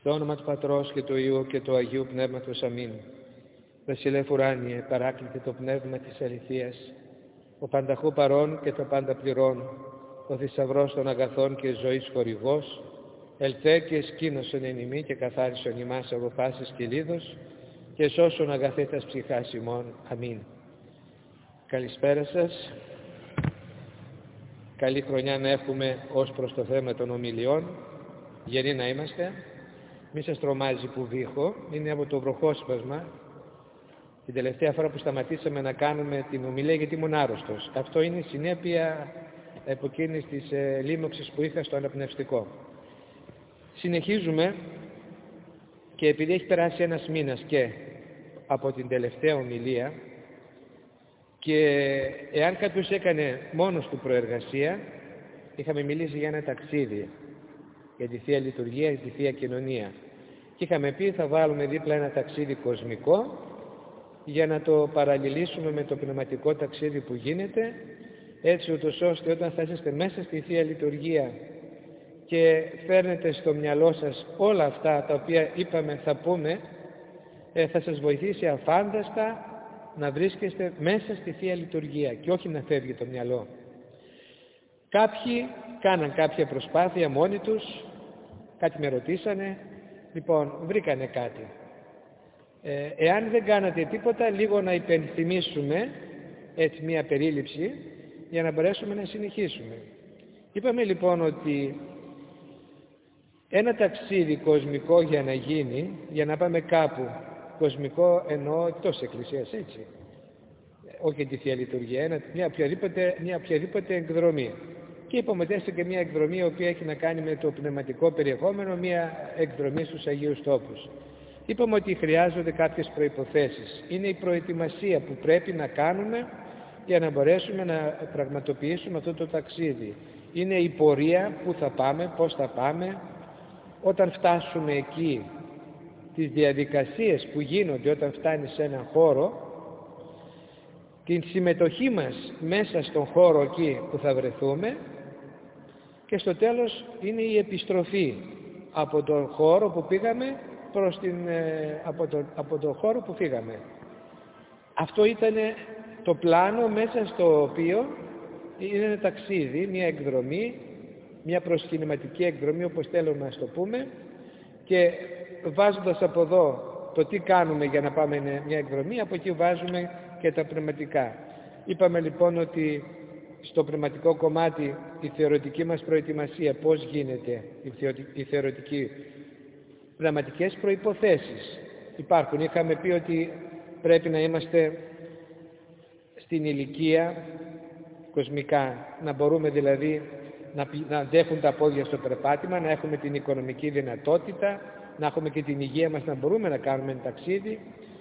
Στο όνομα του Πατρός και του Υιού και του Αγίου Πνεύματος. Αμήν. Βασιλεύ ουράνιε, παράκλητε το πνεύμα της αληθείας, ο πανταχού παρών και το πάντα πληρών, ο θησαυρός των αγαθών και ζωής χορηγός, ελθέ και σκήνωσον εν ημί και καθάρισον ημάς από πάσης κυλίδος και σώσον αγαθέτας ψυχάς ημών. Αμήν. Καλησπέρα σας. Καλή χρονιά να έχουμε ως προς το θέμα των ομιλιών. Γεροί να είμαστε. Μη σας τρομάζει που βήχω. Είναι από το βροχόσπασμα. Την τελευταία φορά που σταματήσαμε να κάνουμε την ομιλία, γιατί ήμουν άρρωστος. Αυτό είναι η συνέπεια από εκείνης της λίμωξης που είχα στο αναπνευστικό. Συνεχίζουμε, και επειδή έχει περάσει ένας μήνας και από την τελευταία ομιλία, και εάν κάποιος έκανε μόνος του προεργασία, είχαμε μιλήσει για ένα ταξίδι, για τη Θεία Λειτουργία, για τη Θεία Κοινωνία, και είχαμε πει θα βάλουμε δίπλα ένα ταξίδι κοσμικό για να το παραλληλήσουμε με το πνευματικό ταξίδι που γίνεται, έτσι ούτως ώστε όταν θα είσαστε μέσα στη Θεία Λειτουργία και φέρνετε στο μυαλό σας όλα αυτά τα οποία είπαμε θα πούμε, θα σας βοηθήσει αφάνταστα να βρίσκεστε μέσα στη Θεία Λειτουργία και όχι να φεύγει το μυαλό. Κάποιοι κάναν κάποια προσπάθεια μόνοι τους, κάτι με ρωτήσανε, λοιπόν βρήκανε κάτι. Εάν δεν κάνατε τίποτα, λίγο να υπενθυμίσουμε έτσι μία περίληψη για να μπορέσουμε να συνεχίσουμε. Είπαμε λοιπόν ότι ένα ταξίδι κοσμικό για να γίνει, για να πάμε κάπου, κοσμικό εννοώ εκτός εκκλησίας, έτσι, όχι τη Θεία Λειτουργία, μια οποιαδήποτε εκδρομή. Και είπαμε ότι έστω και μια εκδρομή η οποία έχει να κάνει με το πνευματικό περιεχόμενο, μια εκδρομή στους Αγίους Τόπους. Είπαμε ότι χρειάζονται κάποιες προϋποθέσεις. Είναι η προετοιμασία που πρέπει να κάνουμε για να μπορέσουμε να πραγματοποιήσουμε αυτό το ταξίδι. Είναι η πορεία που θα πάμε, πώς θα πάμε. Όταν φτάσουμε εκεί, τις διαδικασίες που γίνονται όταν φτάνει σε έναν χώρο, την συμμετοχή μας μέσα στον χώρο εκεί που θα βρεθούμε, και στο τέλος είναι η επιστροφή από τον χώρο που πήγαμε προς από τον χώρο που φύγαμε. Αυτό ήταν το πλάνο μέσα στο οποίο είναι ένα ταξίδι, μια εκδρομή, μια προσκυνηματική εκδρομή, όπως θέλουμε να το πούμε, και βάζοντας από εδώ το τι κάνουμε για να πάμε μια εκδρομή, από εκεί βάζουμε και τα πνευματικά. Είπαμε λοιπόν ότι στο πνευματικό κομμάτι η θεωρητική μας προετοιμασία, πώς γίνεται η θεωρητική, πνευματικές προϋποθέσεις υπάρχουν. Είχαμε πει ότι πρέπει να είμαστε στην ηλικία κοσμικά, να μπορούμε δηλαδή να αντέχουν τα πόδια στο περπάτημα, να έχουμε την οικονομική δυνατότητα, να έχουμε και την υγεία μας να μπορούμε να κάνουμε ένα ταξίδι.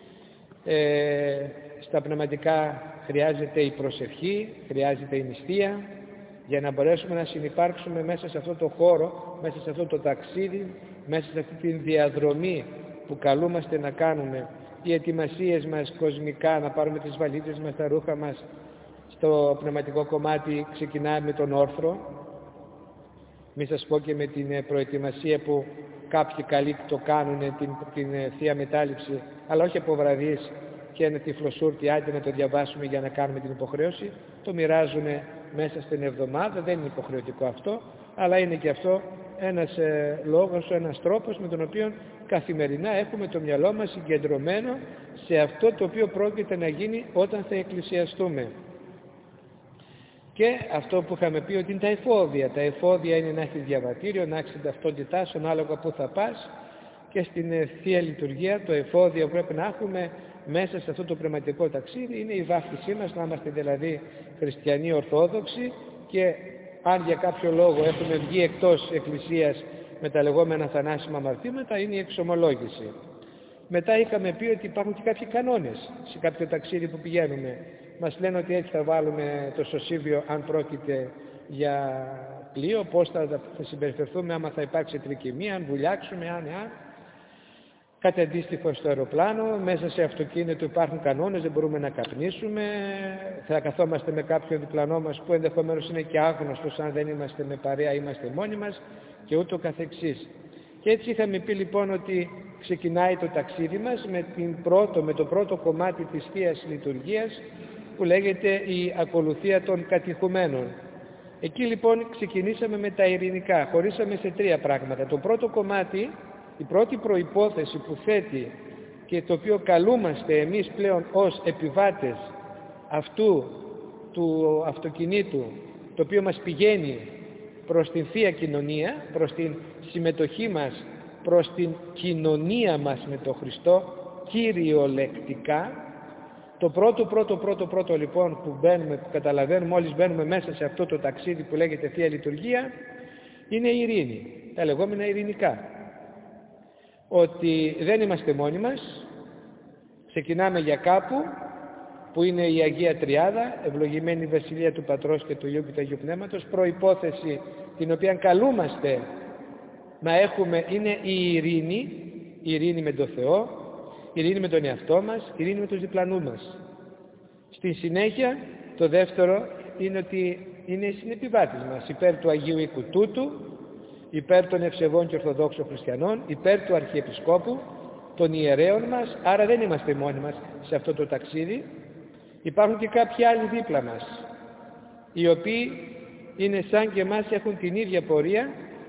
Στα πνευματικά χρειάζεται η προσευχή, χρειάζεται η νηστεία, για να μπορέσουμε να συνυπάρξουμε μέσα σε αυτό το χώρο, μέσα σε αυτό το ταξίδι, μέσα σε αυτή τη διαδρομή που καλούμαστε να κάνουμε. Οι ετοιμασίες μας κοσμικά, να πάρουμε τις βαλίτσες μας, τα ρούχα μας. Στο πνευματικό κομμάτι ξεκινάμε με τον όρθρο. Μη σας πω και με την προετοιμασία που κάποιοι καλοί το κάνουν, την Θεία Μετάληψη, αλλά όχι από βραδείς και ένα τυφλοσούρτι, άντε να το διαβάσουμε για να κάνουμε την υποχρέωση. Το μοιράζουν μέσα στην εβδομάδα, δεν είναι υποχρεωτικό αυτό, αλλά είναι και αυτό ένας λόγος, ένας τρόπος με τον οποίο καθημερινά έχουμε το μυαλό μας συγκεντρωμένο σε αυτό το οποίο πρόκειται να γίνει όταν θα εκκλησιαστούμε. Και αυτό που είχαμε πει ότι είναι τα εφόδια. Τα εφόδια είναι να έχεις διαβατήριο, να έχεις την ταυτότητά σου ανάλογα που θα πας, και στην Θεία Λειτουργία το εφόδιο που πρέπει να έχουμε μέσα σε αυτό το πνευματικό ταξίδι είναι η βάφτισή μας, να είμαστε δηλαδή χριστιανοί ορθόδοξοι, και αν για κάποιο λόγο έχουμε βγει εκτός εκκλησίας με τα λεγόμενα θανάσιμα αμαρτήματα, είναι η εξομολόγηση. Μετά είχαμε πει ότι υπάρχουν και κάποιοι κανόνες σε κάποιο ταξίδι που πηγαίνουμε. Μας λένε ότι έτσι θα βάλουμε το σωσίβιο αν πρόκειται για πλοίο, πώς θα συμπεριφερθούμε άμα θα υπάρξει τρικυμία, αν βουλιάξουμε, αν. Κάτι αντίστοιχο στο αεροπλάνο, μέσα σε αυτοκίνητο υπάρχουν κανόνες, δεν μπορούμε να καπνίσουμε, θα καθόμαστε με κάποιον διπλανό μας που ενδεχομένως είναι και άγνωστος αν δεν είμαστε με παρέα, είμαστε μόνοι μας, και ούτω καθεξής. Και έτσι είχαμε πει λοιπόν ότι ξεκινάει το ταξίδι μας με το πρώτο κομμάτι της Θείας Λειτουργίας, που λέγεται η ακολουθία των κατηχουμένων. Εκεί λοιπόν ξεκινήσαμε με τα ειρηνικά, χωρίσαμε σε 3 πράγματα. Το πρώτο κομμάτι, η πρώτη προϋπόθεση που θέτει και το οποίο καλούμαστε εμείς πλέον ως επιβάτες αυτού του αυτοκινήτου, το οποίο μας πηγαίνει προς την Θεία Κοινωνία, προς την συμμετοχή μας, προς την κοινωνία μας με τον Χριστό, κυριολεκτικά. Το πρώτο λοιπόν που καταλαβαίνουμε μόλις μπαίνουμε μέσα σε αυτό το ταξίδι που λέγεται Θεία Λειτουργία, είναι η ειρήνη, τα λεγόμενα ειρηνικά. Ότι δεν είμαστε μόνοι μας, ξεκινάμε για κάπου που είναι η Αγία Τριάδα, ευλογημένη Βασιλεία του Πατρός και του Υιού και του Αγίου Πνεύματος. Προϋπόθεση την οποία καλούμαστε να έχουμε είναι η ειρήνη με τον Θεό, η ειρήνη με τον εαυτό μας, η ειρήνη με τους διπλανούς μας. Στη συνέχεια, το δεύτερο είναι ότι είναι οι συνεπιβάτες μας, υπέρ του Αγίου Οίκου τούτου, υπέρ των ευσεβών και ορθοδόξων χριστιανών, υπέρ του Αρχιεπισκόπου, των ιερέων μας. Άρα δεν είμαστε μόνοι μας σε αυτό το ταξίδι. Υπάρχουν και κάποιοι άλλοι δίπλα μας, οι οποίοι είναι σαν και εμάς, έχουν την ίδια πορεία.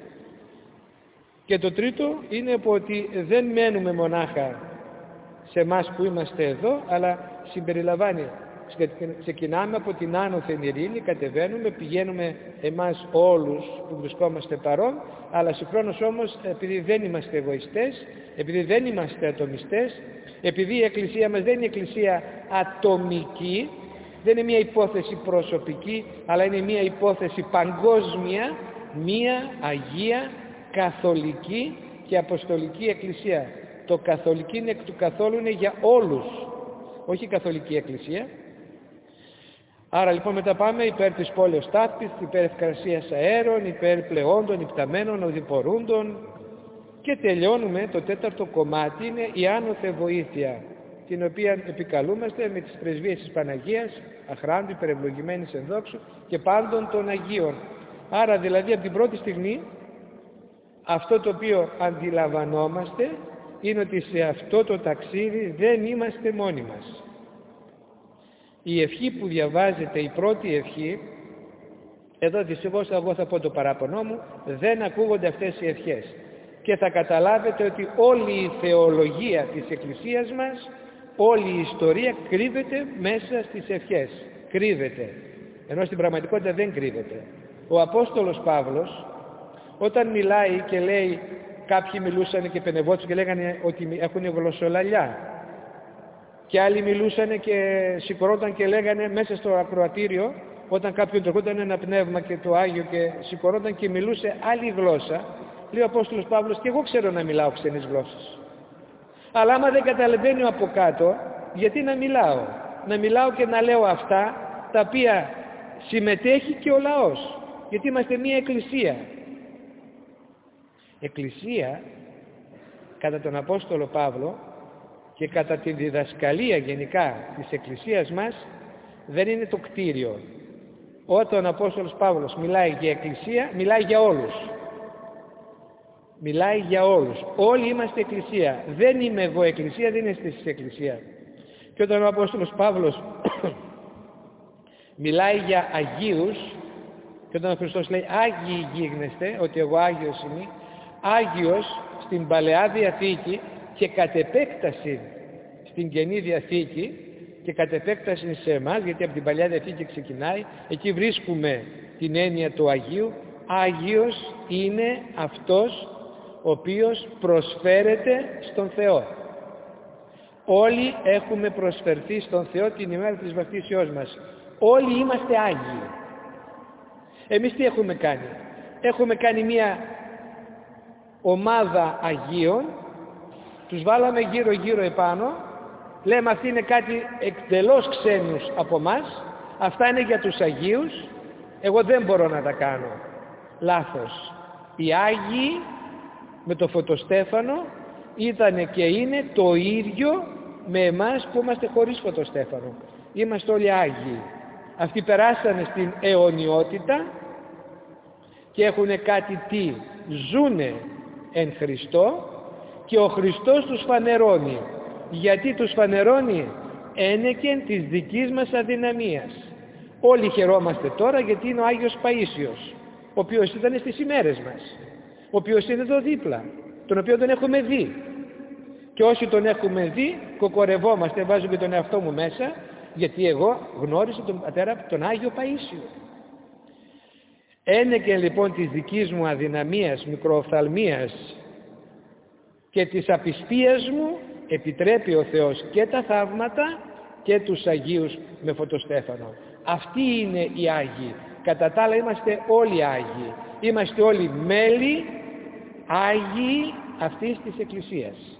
Και το τρίτο είναι ότι δεν μένουμε μονάχα σε εμάς που είμαστε εδώ, αλλά συμπεριλαμβάνει. Ξεκινάμε από την άνωθεν ειρήνη, κατεβαίνουμε, πηγαίνουμε εμάς όλους που βρισκόμαστε παρόν, αλλά συγχρόνως όμως, επειδή δεν είμαστε εγωιστές, επειδή δεν είμαστε ατομιστές, επειδή η Εκκλησία μας δεν είναι εκκλησία ατομική, δεν είναι μια υπόθεση προσωπική, αλλά είναι μια υπόθεση παγκόσμια, μια Αγία, καθολική και αποστολική εκκλησία. Το καθολική είναι εκ του καθόλου, είναι για όλους, όχι η καθολική εκκλησία. Άρα λοιπόν μετά πάμε υπέρ της πόλεως ταύτης, υπέρ ευκρασίας αέρων, υπέρ πλεόντων, υπταμένων, οδηπορούντων, και τελειώνουμε το τέταρτο κομμάτι, είναι η άνωθε βοήθεια, την οποία επικαλούμαστε με τις πρεσβείες της Παναγίας, αχράντου, υπερευλογημένης ενδόξου και πάντων των Αγίων. Άρα δηλαδή από την πρώτη στιγμή αυτό το οποίο αντιλαμβανόμαστε είναι ότι σε αυτό το ταξίδι δεν είμαστε μόνοι μας. Η ευχή που διαβάζεται, η πρώτη ευχή, εδώ δυστυχώς εγώ θα πω το παράπονό μου, δεν ακούγονται αυτές οι ευχές. Και θα καταλάβετε ότι όλη η θεολογία της Εκκλησίας μας, όλη η ιστορία κρύβεται μέσα στις ευχές. Κρύβεται. Ενώ στην πραγματικότητα δεν κρύβεται. Ο Απόστολος Παύλος, όταν μιλάει και λέει, κάποιοι μιλούσαν και πενευόντουσαν και λέγανε ότι έχουν γλωσσολαλιά, και άλλοι μιλούσαν και σηκωρόταν και λέγανε μέσα στο ακροατήριο, όταν κάποιον τροχόταν ένα πνεύμα και το Άγιο και σηκωρόταν και μιλούσε άλλη γλώσσα, λέει ο Απόστολος Παύλος, και εγώ ξέρω να μιλάω ξένες γλώσσες. Αλλά άμα δεν καταλαβαίνει ο από κάτω, γιατί να μιλάω? Να μιλάω και να λέω αυτά τα οποία συμμετέχει και ο λαός. Γιατί είμαστε μια εκκλησία. Εκκλησία, κατά τον Απόστολο Παύλο και κατά τη διδασκαλία γενικά της εκκλησίας μας, δεν είναι το κτίριο. Όταν ο Απόστολος Παύλος μιλάει για εκκλησία, μιλάει για όλους. Μιλάει για όλους. Όλοι είμαστε εκκλησία. Δεν είμαι εγώ εκκλησία, δεν είστε εσείς εκκλησία. Και όταν ο Απόστολος Παύλος μιλάει για Αγίους, και όταν ο Χριστός λέει Άγιοι γίγνεστε, ότι εγώ Άγιος είμαι, Άγιος στην Παλαιά Διαθήκη και κατ' επέκταση στην Καινή Διαθήκη και κατ' επέκταση σε εμάς, γιατί από την Παλαιά Διαθήκη ξεκινάει, εκεί βρίσκουμε την έννοια του Αγίου. Άγιος είναι αυτός ο οποίος προσφέρεται στον Θεό. Όλοι έχουμε προσφερθεί στον Θεό την ημέρα της βαπτίσεώς μας. Όλοι είμαστε Άγιοι. Εμείς τι έχουμε κάνει? Έχουμε κάνει μια ομάδα Αγίων, τους βάλαμε γύρω-γύρω επάνω, λέμε αυτοί είναι κάτι εκτελώς ξένους από μας, αυτά είναι για τους Αγίους, εγώ δεν μπορώ να τα κάνω. Λάθος. Οι Άγιοι με το φωτοστέφανο ήταν και είναι το ίδιο με εμάς που είμαστε χωρίς φωτοστέφανο. Είμαστε όλοι Άγιοι. Αυτοί περάσανε στην αιωνιότητα και έχουν κάτι τι? Ζούνε εν Χριστώ και ο Χριστός τους φανερώνει. Γιατί τους φανερώνει? Ένεκεν της δικής μας αδυναμίας. Όλοι χαιρόμαστε τώρα γιατί είναι ο Άγιος Παΐσιος, ο οποίος ήταν στις ημέρες μας, ο οποίος είναι εδώ δίπλα, τον οποίο τον έχουμε δει. Και όσοι τον έχουμε δει, κοκορευόμαστε, βάζω και τον εαυτό μου μέσα, γιατί εγώ γνώρισα τον πατέρα, τον Άγιο Παΐσιο. Ένεκεν λοιπόν της δικής μου αδυναμίας, μικροοφθαλμίας και της απιστίας μου, επιτρέπει ο Θεός και τα θαύματα και τους Αγίους με φωτοστέφανο. Αυτοί είναι οι Άγιοι. Κατά τα άλλα είμαστε όλοι Άγιοι. Είμαστε όλοι μέλη Άγιοι αυτής της Εκκλησίας.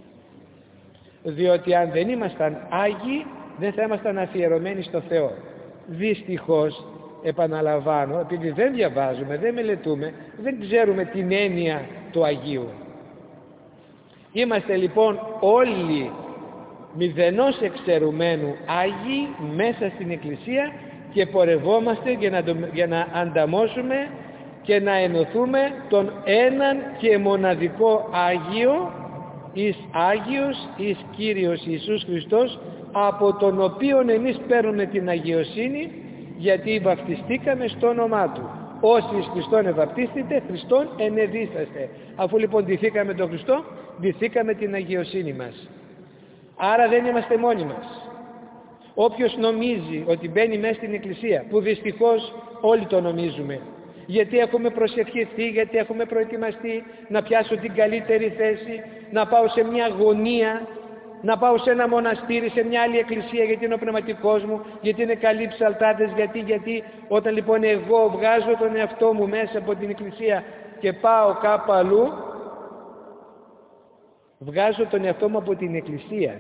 Διότι αν δεν ήμασταν Άγιοι, δεν θα ήμασταν αφιερωμένοι στο Θεό. Δυστυχώς, επαναλαμβάνω, επειδή δεν διαβάζουμε, δεν μελετούμε, δεν ξέρουμε την έννοια του Αγίου. Είμαστε λοιπόν όλοι μηδενός εξαιρουμένου Άγιοι μέσα στην Εκκλησία και πορευόμαστε για να ανταμώσουμε και να ενωθούμε τον έναν και μοναδικό Άγιο, εις Άγιος, εις Κύριος Ιησούς Χριστός, από τον οποίον εμείς παίρνουμε την αγιοσύνη, γιατί βαπτιστήκαμε στο όνομά Του. Όσοι εις Χριστόν ευαπτίστητε, Χριστόν ενεδίσαστε. Αφού λοιπόν ντυθήκαμε τον Χριστό, ντυθήκαμε την αγιοσύνη μας. Άρα δεν είμαστε μόνοι μας. Όποιος νομίζει ότι μπαίνει μέσα στην Εκκλησία, που δυστυχώς όλοι το νομίζουμε, γιατί έχουμε προσευχηθεί, γιατί έχουμε προετοιμαστεί να πιάσω την καλύτερη θέση, να πάω σε μια γωνία, να πάω σε ένα μοναστήρι, σε μια άλλη εκκλησία, γιατί είναι ο πνευματικός μου, γιατί είναι καλοί ψαλτάδες, γιατί όταν λοιπόν εγώ βγάζω τον εαυτό μου μέσα από την εκκλησία και πάω κάπου αλλού, βγάζω τον εαυτό μου από την εκκλησία.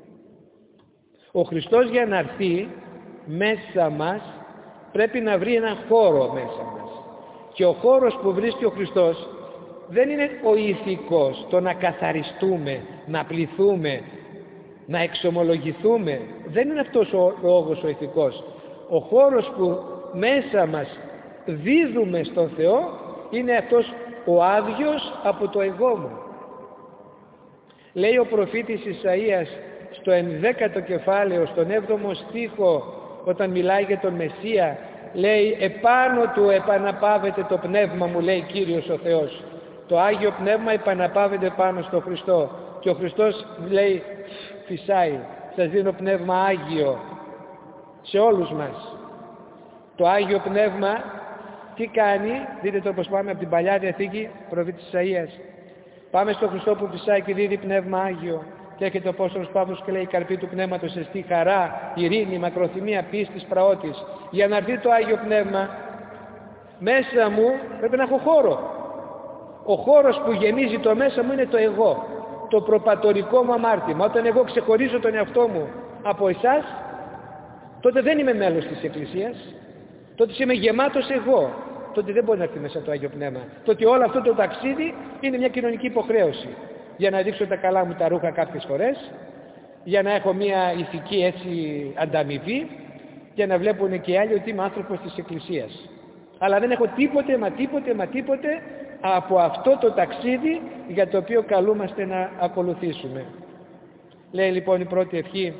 Ο Χριστός για να έρθει μέσα μας πρέπει να βρει έναν χώρο μέσα μας. Και ο χώρος που βρίσκει ο Χριστός δεν είναι ο ηθικός, το να καθαριστούμε, να πληθούμε, να εξομολογηθούμε. Δεν είναι αυτός ο λόγος ο ηθικός. Ο χώρος που μέσα μας δίδουμε στον Θεό είναι αυτός ο άδειος από το εγώ μου. Λέει ο προφήτης Ισαΐας στο 11ο κεφάλαιο, στον 7ο στίχο, όταν μιλάει για τον Μεσσία, λέει επάνω του επαναπάβεται το πνεύμα μου, λέει Κύριος ο Θεός. Το Άγιο Πνεύμα επαναπάβεται πάνω στο Χριστό και ο Χριστός λέει φυσάει, σας δίνω πνεύμα Άγιο σε όλους μας. Το Άγιο Πνεύμα τι κάνει? Δείτε το πως πάμε από την Παλιά Διαθήκη, προφήτης Ισαΐας, πάμε στο Χριστό που φυσάει και δίδει πνεύμα Άγιο. Και έρχεται ο Απόστολος Παύλος και λέει: η καρπή του πνεύματος εστί χαρά, ειρήνη, μακροθυμία, πίστης, πραότης. Για να έρθει το Άγιο Πνεύμα μέσα μου πρέπει να έχω χώρο. Ο χώρος που γεμίζει το μέσα μου είναι το εγώ, το προπατορικό μου αμάρτημα. Όταν εγώ ξεχωρίζω τον εαυτό μου από εσάς, τότε δεν είμαι μέλος της Εκκλησίας, τότε είμαι γεμάτος εγώ. Τότε δεν μπορεί να έρθει μέσα το Άγιο Πνεύμα. Τότε όλο αυτό το ταξίδι είναι μια κοινωνική υποχρέωση. Για να δείξω τα καλά μου τα ρούχα κάποιες φορές, για να έχω μια ηθική έτσι ανταμοιβή, για να βλέπουν και οι άλλοι ότι είμαι άνθρωπος της Εκκλησίας. Αλλά δεν έχω τίποτε από αυτό το ταξίδι για το οποίο καλούμαστε να ακολουθήσουμε. Λέει λοιπόν η πρώτη ευχή,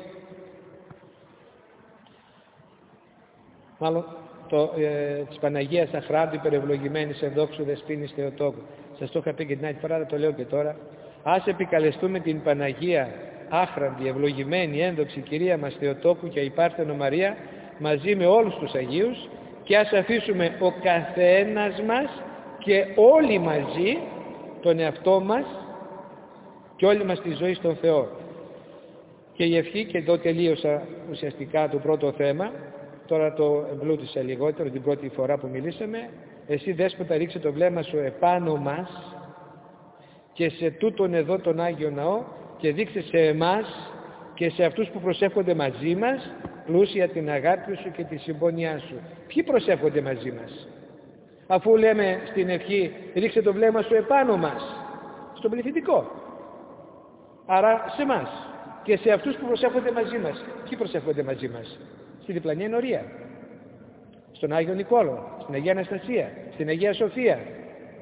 μάλλον της Παναγίας Αχράντου υπερευλογημένης ενδόξου δεσποίνης Θεοτόκου. Σας το είχα πει και την άλλη φορά, το λέω και τώρα. Ας επικαλεστούμε την Παναγία άχραντη, ευλογημένη, ένδοξη Κυρία μας Θεοτόκου και η Πάρθενο Μαρία μαζί με όλους τους Αγίους και ας αφήσουμε ο καθένας μας και όλοι μαζί τον εαυτό μας και όλη μας τη ζωή στον Θεό. Και η ευχή, και εδώ τελείωσα ουσιαστικά το πρώτο θέμα, τώρα το εμπλούτησα λιγότερο την πρώτη φορά που μιλήσαμε. Εσύ Δέσποτα ρίξε το βλέμμα σου επάνω μας και σε τούτον εδώ τον Άγιο Ναό και δείξε σε εμάς και σε αυτούς που προσεύχονται μαζί μας πλούσια την αγάπη σου και τη συμπόνιά σου. Ποιοι προσεύχονται μαζί μας? Αφού λέμε στην ευχή ρίξε το βλέμμα σου επάνω μας, στον πληθυντικό, άρα σε εμάς και σε αυτούς που προσεύχονται μαζί μας. Ποιοι προσεύχονται μαζί μας? Στη διπλανή ενορία, στον Άγιο Νικόλαο, στην Αγία Αναστασία, στην Αγία Σοφία,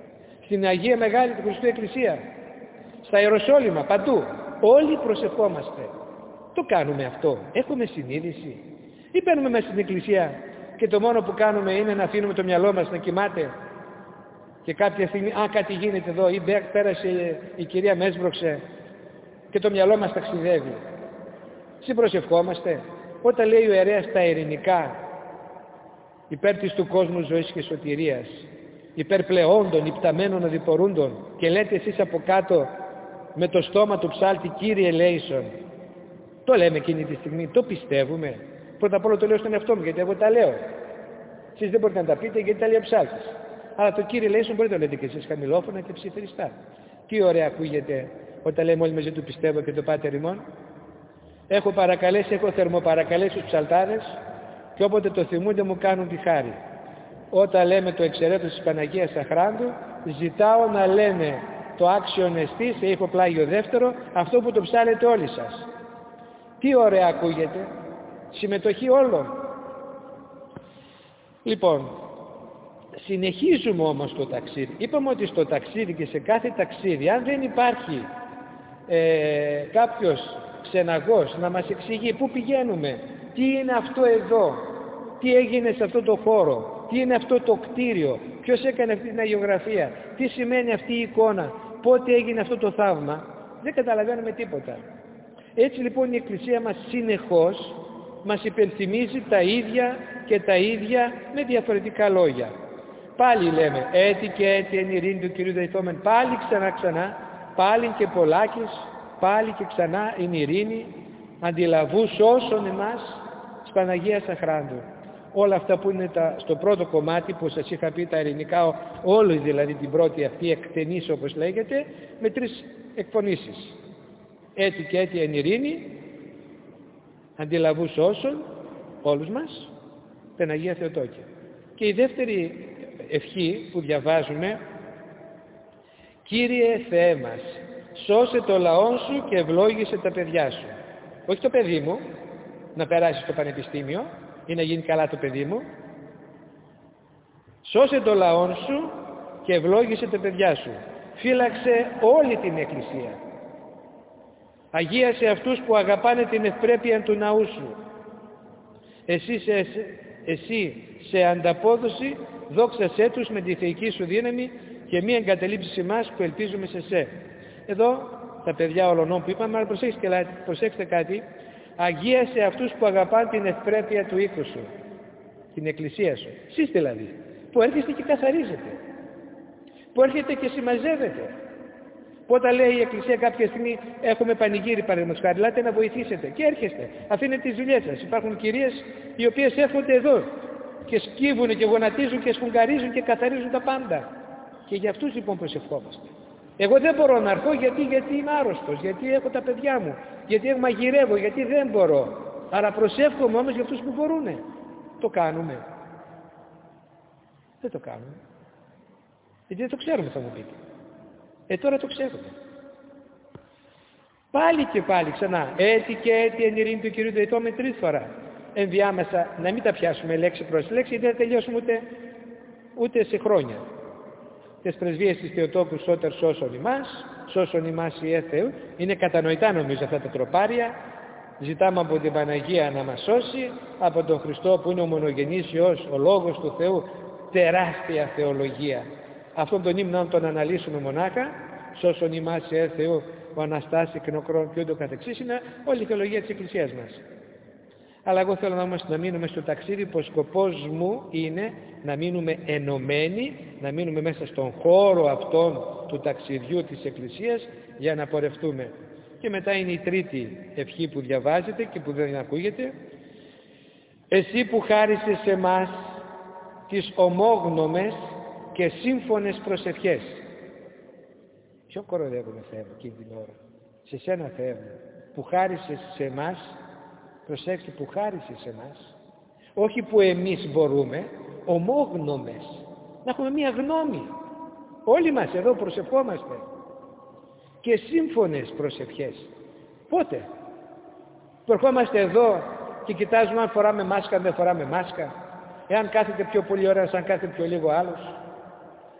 στην Αγία Μεγάλη του Χριστού Εκκλησία, στα Ιεροσόλυμα, παντού. Όλοι προσευχόμαστε. Το κάνουμε αυτό. Έχουμε συνείδηση. Ή παίρνουμε μέσα στην Εκκλησία και το μόνο που κάνουμε είναι να αφήνουμε το μυαλό μας να κοιμάται και κάποια στιγμή, κάτι γίνεται εδώ, ή πέρασε η κυρία με έσβρωξε και το μυαλό μας ταξιδεύει. Συμπροσευχόμαστε. Όταν λέει ο ιερέας τα ειρηνικά, υπέρ της του κόσμου ζωής και σωτηρίας, υπέρ πλεόντων, υπταμένων αδιπορούντων, και λέτε εσείς από κάτω με το στόμα του ψάλτη, Κύριε ελέησον. Το λέμε εκείνη τη στιγμή, το πιστεύουμε. Πρώτα απ' όλα το λέω στον εαυτό μου, γιατί εγώ τα λέω. Εσείς δεν μπορείτε να τα πείτε γιατί τα λέει ο ψάλτης. Αλλά το Κύριε ελέησον μπορείτε να το λέτε και εσείς χαμηλόφωνα και ψιθυριστά. Τι ωραία ακούγεται όταν λέμε όλοι μαζί του πιστεύω και το Πάτερ ημών. Έχω θερμοπαρακαλέσει τους ψαλτάδες και όποτε το θυμούνται μου κάνουν τη χάρη. Όταν λέμε το εξαιρέτως της Παναγίας Αχράντου, ζητάω να λένε το άξιον εστί σε ήχο πλάγιο δεύτερο, αυτό που το ψάλετε όλοι σας. Τι ωραία ακούγεται. Συμμετοχή όλων. Λοιπόν, συνεχίζουμε όμως το ταξίδι. Είπαμε ότι στο ταξίδι και σε κάθε ταξίδι, αν δεν υπάρχει κάποιος ξεναγός να μας εξηγεί πού πηγαίνουμε, τι είναι αυτό εδώ, τι έγινε σε αυτό το χώρο, τι είναι αυτό το κτίριο, ποιος έκανε αυτή την αγιογραφία, τι σημαίνει αυτή η εικόνα, πότε έγινε αυτό το θαύμα, δεν καταλαβαίνουμε τίποτα. Έτσι λοιπόν η Εκκλησία μας συνεχώς μας υπενθυμίζει τα ίδια και τα ίδια με διαφορετικά λόγια. Πάλι λέμε έτη και έτη εν ειρήνη του Κυρίου δεηθόμεν, πάλι ξανά, πάλι και πολλάκις, πάλι και ξανά εν ειρήνη, αντιλαβούς όσων εμάς της Παναγίας Αχράντου. Όλα αυτά που είναι στο πρώτο κομμάτι που σας είχα πει, τα ειρηνικά, όλη δηλαδή την πρώτη αυτή εκτενής όπως λέγεται, με 3 εκφωνήσεις. Έτη και έτη εν ειρήνη, αντιλαβούς όσων, όλους μας, την Αγία Θεοτόκια. Και η δεύτερη ευχή που διαβάζουμε, Κύριε Θεέ μας, σώσε το λαό σου και ευλόγησε τα παιδιά σου. Όχι το παιδί μου, να περάσει στο πανεπιστήμιο ή να γίνει καλά το παιδί μου. Σώσε το λαό σου και ευλόγησε τα παιδιά σου. Φύλαξε όλη την Εκκλησία. Αγίασε αυτούς που αγαπάνε την ευπρέπεια του ναού σου. Εσύ σε ανταπόδοση δόξασέ τους με τη θεϊκή σου δύναμη και μη εγκαταλείψεις εμάς που ελπίζουμε σε σε. Εδώ τα παιδιά όλων που είπαμε, αλλά προσέξτε κάτι, αγίασε αυτούς που αγαπάνε την ευπρέπεια του οίκου σου, την Εκκλησία σου. Εσείς δηλαδή, που έρχεστε και καθαρίζετε, που έρχεται και συμμαζεύετε. Που όταν λέει η Εκκλησία κάποια στιγμή έχουμε πανηγύρι παραδείγματος χάρη, ελάτε να βοηθήσετε και έρχεστε, αφήνετε τις δουλειές σας. Υπάρχουν κυρίες οι οποίες έρχονται εδώ και σκύβουν και γονατίζουν και σφουγγαρίζουν και καθαρίζουν τα πάντα. Και για αυτούς λοιπόν προσευχόμαστε. Εγώ δεν μπορώ να έρθω γιατί είμαι άρρωστος, γιατί έχω τα παιδιά μου, γιατί μαγειρεύω, γιατί δεν μπορώ. Άρα προσεύχομαι όμως για αυτούς που μπορούνε. Το κάνουμε. Δεν το κάνουμε. Γιατί δεν το ξέρουμε, θα μου πείτε. Τώρα το ξέρουμε. Πάλι και πάλι ξανά. Έτη και έτη εν ειρήνη του Κυρίου δεηθόμεν 3 φορά. Ενδιάμεσα να μην τα πιάσουμε λέξη προς λέξη, γιατί δεν θα τελειώσουμε ούτε σε χρόνια. Τις πρεσβείες της Θεοτόκου Σώτερ σώσον ημάς Ιε Θεού. Είναι κατανοητά νομίζω αυτά τα τροπάρια. Ζητάμε από την Παναγία να μας σώσει, από τον Χριστό που είναι ο μονογενής Υιός, ο Λόγος του Θεού, τεράστια θεολογία. Αυτόν τον ύμνο να τον αναλύσουμε μονάχα, σώσον ημάς Ιε Θεού, ο Αναστάς εκνοκρών και ούτω καθεξής, είναι όλη η θεολογία της Εκκλησίας μας. Αλλά εγώ θέλω να μείνουμε στο ταξίδι που ο σκοπός μου είναι να μείνουμε ενωμένοι, να μείνουμε μέσα στον χώρο αυτόν του ταξιδιού της Εκκλησίας για να πορευτούμε. Και μετά είναι η τρίτη ευχή που διαβάζετε και που δεν ακούγεται. Εσύ που χάρισες σε εμάς τις ομόγνωμες και σύμφωνες προσευχές. Ποιο κοροϊδεύουμε Θεέ μου εκείνη την ώρα? Σε σένα Θεέ μου που χάρισες σε εμάς. Προσέξτε, που χάρισε σε εμάς, όχι που εμείς μπορούμε, ομόγνωμες, να έχουμε μία γνώμη. Όλοι μας εδώ προσευχόμαστε. Και σύμφωνες προσευχές. Πότε? Που ερχόμαστε εδώ και κοιτάζουμε αν φοράμε μάσκα, αν δεν φοράμε μάσκα, εάν κάθεται πιο πολύ ώρα, αν κάθεται πιο λίγο άλλος.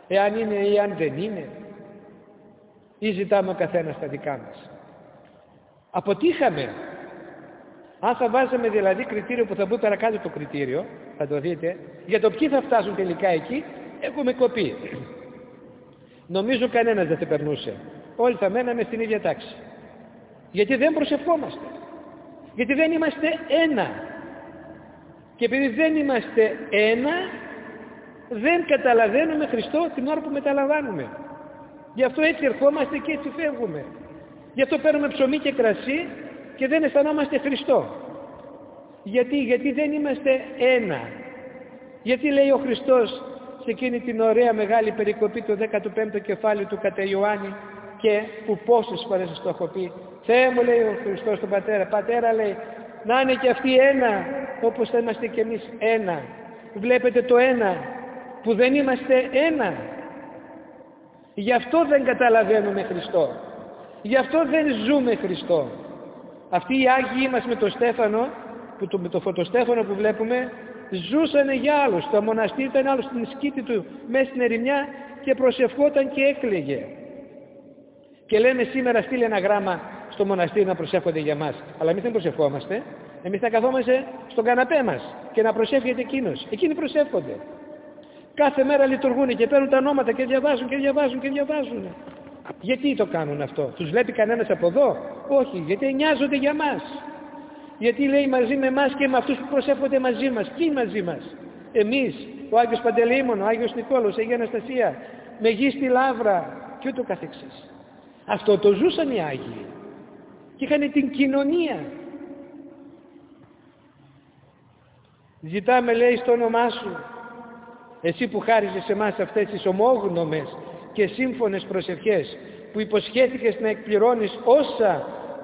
εάν είναι ή αν δεν είναι, ή ζητάμε ο καθένας τα δικά μας? Αποτύχαμε. Αν θα βάζαμε δηλαδή κριτήριο που θα μπει παρακάτω το κριτήριο, θα το δείτε, για το ποιοι θα φτάσουν τελικά εκεί, έχουμε κοπεί. Νομίζω κανένας δεν θα περνούσε. Όλοι θα μέναμε στην ίδια τάξη. Γιατί δεν προσευχόμαστε. Γιατί δεν είμαστε ένα. Και επειδή δεν είμαστε ένα, δεν καταλαβαίνουμε Χριστό την ώρα που μεταλαμβάνουμε. Γι' αυτό έτσι ερχόμαστε και έτσι φεύγουμε. Γι' αυτό παίρνουμε ψωμί και κρασί και δεν αισθανόμαστε Χριστό. Γιατί δεν είμαστε ένα. Γιατί λέει ο Χριστός σε εκείνη την ωραία μεγάλη περικοπή του 15ου κεφάλαιου του κατά Ιωάννη, και που πόσες φορές σας το έχω πει, Θεέ μου, λέει ο Χριστός στον Πατέρα, Πατέρα, λέει, να είναι και αυτοί ένα όπως θα είμαστε κι εμείς ένα. Βλέπετε το ένα που δεν είμαστε ένα. Γι' αυτό δεν καταλαβαίνουμε Χριστό. Γι' αυτό δεν ζούμε Χριστό. Αυτοί οι Άγιοι μας με το Στέφανο, με το φωτοστέφανο που βλέπουμε, ζούσανε για άλλους. Στο μοναστήρι ήταν άλλος στην σκήτη του μέσα στην ερημιά και προσευχόταν και έκλαιγε. Και λέμε σήμερα στείλε ένα γράμμα στο μοναστήρι να προσεύχονται για μας. Αλλά εμείς δεν προσευχόμαστε. Εμείς θα καθόμαστε στον καναπέ μας και να προσεύχεται εκείνος. Εκείνοι προσεύχονται. Κάθε μέρα λειτουργούν και παίρνουν τα ονόματα και διαβάζουν και διαβάζουν και διαβάζουν. Γιατί το κάνουν αυτό? Τους βλέπει κανένας από εδώ? Όχι, γιατί νοιάζονται για μας. Γιατί λέει μαζί με εμάς και με αυτούς που προσεύχονται μαζί μας. Ποιοι μαζί μας? Εμείς, ο Άγιος Παντελεήμων, ο Άγιος Νικόλαος, η Αγία Αναστασία, Μεγίστη Λαύρα και ούτω καθεξής. Αυτό το ζούσαν οι Άγιοι και είχαν την κοινωνία. Ζητάμε, λέει, στο όνομά σου, εσύ που χάριζες σε εμάς αυτές τις ομόγνωμες και σύμφωνες προσευχές, που υποσχέθηκες να εκπληρώνεις όσα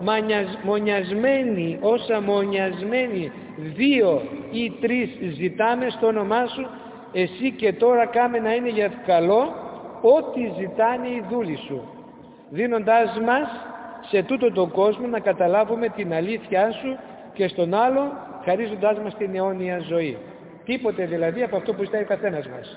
μονιασμένοι 2 ή 3 ζητάμε στο όνομά σου, εσύ και τώρα κάμε να είναι για καλό ό,τι ζητάνε οι δούλοι σου, δίνοντάς μας σε τούτο τον κόσμο να καταλάβουμε την αλήθειά σου και στον άλλο χαρίζοντάς μας την αιώνια ζωή. Τίποτε δηλαδή από αυτό που ζητάει ο καθένας μας.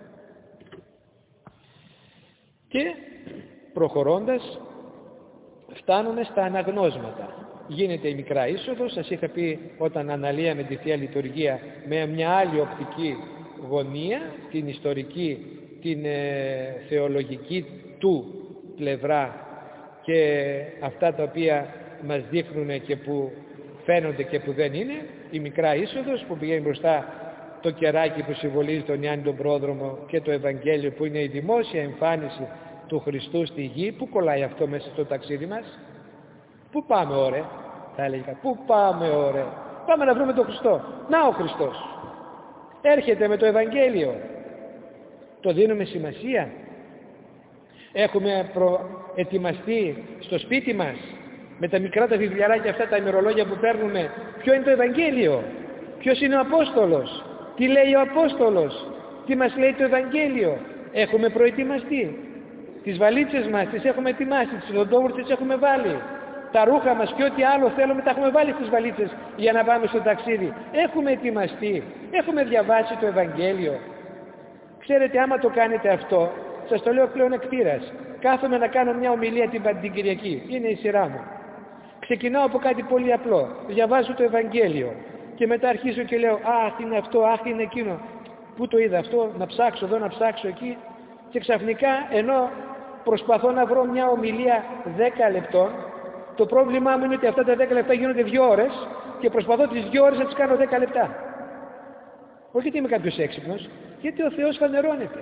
Και προχωρώντας φτάνουμε στα αναγνώσματα. Γίνεται η μικρά είσοδος. Σας είχα πει όταν αναλύαμε τη Θεία Λειτουργία με μια άλλη οπτική γωνία, την ιστορική, την θεολογική του πλευρά και αυτά τα οποία μας δείχνουν και που φαίνονται και που δεν είναι. Η μικρά είσοδος που πηγαίνει μπροστά το κεράκι που συμβολίζει τον Ιάννη τον Πρόδρομο και το Ευαγγέλιο που είναι η δημόσια εμφάνιση του Χριστού στη γη. Πού κολλάει αυτό μέσα στο ταξίδι μας? Πού πάμε ωρε? Θα έλεγα, πού πάμε ωρε? Πάμε να βρούμε τον Χριστό. Να ο Χριστός έρχεται με το Ευαγγέλιο. Το δίνουμε σημασία? Έχουμε προετοιμαστεί στο σπίτι μας με τα μικρά τα βιβλιαράκια αυτά, τα ημερολόγια που παίρνουμε, ποιο είναι το Ευαγγέλιο? Ποιος είναι ο Απόστολος? Τι λέει ο Απόστολος? Τι μας λέει το Ευαγγέλιο? Έχουμε προετοιμαστεί? Τις βαλίτσες μας τις έχουμε ετοιμάσει, τις οδοντόβουρτες τις έχουμε βάλει, τα ρούχα μας και ό,τι άλλο θέλουμε τα έχουμε βάλει στις βαλίτσες για να πάμε στο ταξίδι? Έχουμε ετοιμαστεί? Έχουμε διαβάσει το Ευαγγέλιο? Ξέρετε, άμα το κάνετε αυτό, σας το λέω πλέον εκτήρας, κάθομαι να κάνω μια ομιλία την Κυριακή, είναι η σειρά μου. Ξεκινάω από κάτι πολύ απλό, διαβάζω το Ευαγγέλιο και μετά αρχίζω και λέω αχ είναι αυτό, αχ είναι εκείνο, πού το είδα αυτό, να ψάξω εδώ, να ψάξω εκεί, και ξαφνικά ενώ προσπαθώ να βρω μια ομιλία 10 λεπτών, το πρόβλημά μου είναι ότι αυτά τα 10 λεπτά γίνονται 2 ώρες και προσπαθώ τις 2 ώρες να τις κάνω 10 λεπτά. Όχι γιατί είμαι κάποιος έξυπνος, γιατί ο Θεός φανερώνεται.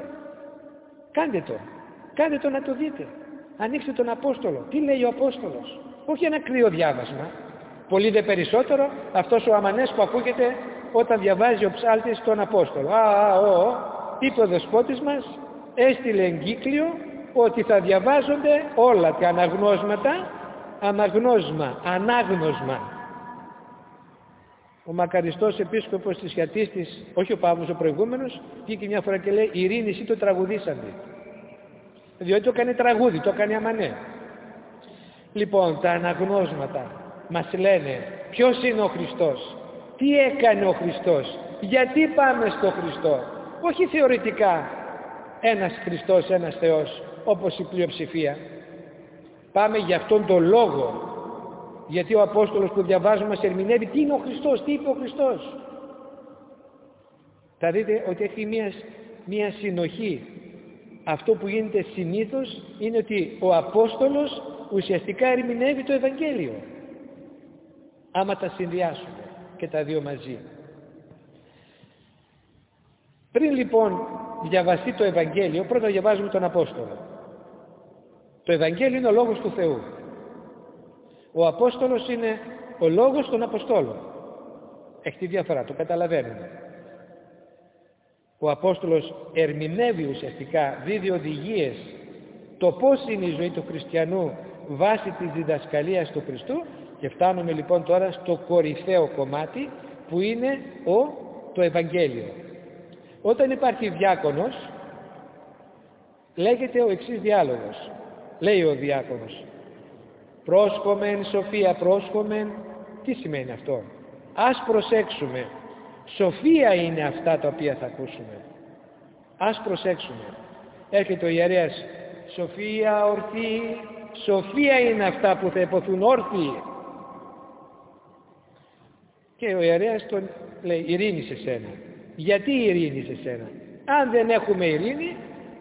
Κάντε το να το δείτε. Ανοίξτε τον Απόστολο. Τι λέει ο Απόστολος? Όχι ένα κρύο διάβασμα. Πολύ δε περισσότερο αυτός ο αμανές που ακούγεται όταν διαβάζει ο ψάλτης τον Απόστολο. Είπε ο Δεσπότης μας, έστειλε εγκύκλιο ότι θα διαβάζονται όλα τα ανάγνωσμα. Ο μακαριστός επίσκοπος της Χιατίστης, όχι ο Παύλος ο προηγούμενος, βγήκε μια φορά και λέει «Ειρήνη, εσύ το τραγουδήσατε». Διότι το έκανε τραγούδι, το έκανε αμανέ. Λοιπόν, τα αναγνώσματα μας λένε ποιος είναι ο Χριστός, τι έκανε ο Χριστός, γιατί πάμε στο Χριστό. Όχι θεωρητικά, ένας Χριστός, ένας Θεός, όπως η πλειοψηφία. Πάμε για αυτόν τον λόγο, γιατί ο Απόστολος που διαβάζουμε μας ερμηνεύει τι είναι ο Χριστός, τι είπε ο Χριστός. Θα δείτε ότι έχει μία συνοχή. Αυτό που γίνεται συνήθως είναι ότι ο Απόστολος ουσιαστικά ερμηνεύει το Ευαγγέλιο. Άμα τα συνδυάσουμε και τα δύο μαζί. Πριν λοιπόν διαβαστεί το Ευαγγέλιο, πρώτα διαβάζουμε τον Απόστολο. Το Ευαγγέλιο είναι ο Λόγος του Θεού. Ο Απόστολος είναι ο Λόγος των Αποστόλων. Έχει τη διαφορά, το καταλαβαίνουμε. Ο Απόστολος ερμηνεύει ουσιαστικά, δίδει οδηγίες το πώς είναι η ζωή του χριστιανού βάσει της διδασκαλίας του Χριστού, και φτάνουμε λοιπόν τώρα στο κορυφαίο κομμάτι που είναι το Ευαγγέλιο. Όταν υπάρχει διάκονος, λέγεται ο εξής διάλογος. Λέει ο διάκονος: πρόσχομεν σοφία, πρόσχομεν. Τι σημαίνει αυτό? Ας προσέξουμε. Σοφία είναι αυτά τα οποία θα ακούσουμε. Ας προσέξουμε. Έρχεται ο ιερέας: σοφία ορθή, σοφία είναι αυτά που θα υποθούν όρθιοι. Και ο ιερέας τον λέει: ειρήνη σε σένα. Γιατί ειρήνη σε σένα? Αν δεν έχουμε ειρήνη,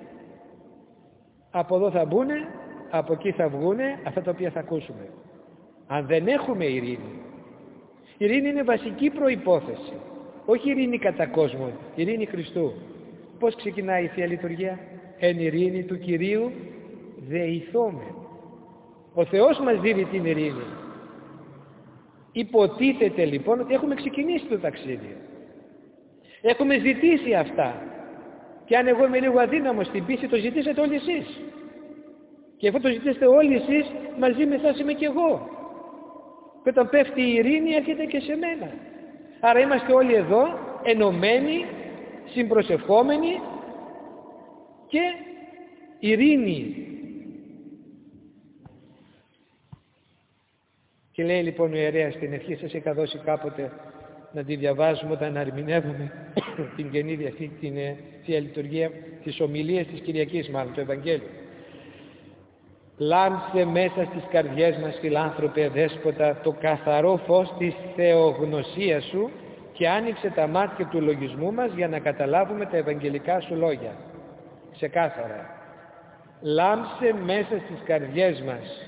από εδώ θα μπουνε, από εκεί θα βγουνε αυτά τα οποία θα ακούσουμε. Αν δεν έχουμε ειρήνη, ειρήνη είναι βασική προϋπόθεση. Όχι ειρήνη κατά κόσμο, ειρήνη Χριστού. Πώς ξεκινάει η Θεία Λειτουργία? Εν ειρήνη του Κυρίου δεηθώμε. Ο Θεός μας δίνει την ειρήνη. Υποτίθεται λοιπόν ότι έχουμε ξεκινήσει το ταξίδι. Έχουμε ζητήσει αυτά. Και αν εγώ είμαι λίγο αδύναμος στην πίστη, το ζητήσετε όλοι εσείς. Και αφού το ζητήσετε όλοι εσείς, μαζί με εσάς είμαι και εγώ. Και όταν πέφτει η ειρήνη, έρχεται και σε μένα. Άρα είμαστε όλοι εδώ, ενωμένοι, συμπροσευχόμενοι και ειρήνη. Και λέει λοιπόν ο ιερέας στην ευχή, σας είχα δώσει κάποτε να τη διαβάζουμε όταν ερμηνεύουμε την Καινή Διαθήκη, την Θεία Λειτουργία, τις ομιλίες της Κυριακής, μάλλον το Ευαγγέλιο. Λάμψε μέσα στις καρδιές μας, φιλάνθρωπε δέσποτα, το καθαρό φως της θεογνωσίας σου και άνοιξε τα μάτια του λογισμού μας για να καταλάβουμε τα ευαγγελικά σου λόγια. Ξεκάθαρα. Λάμψε μέσα στις καρδιές μας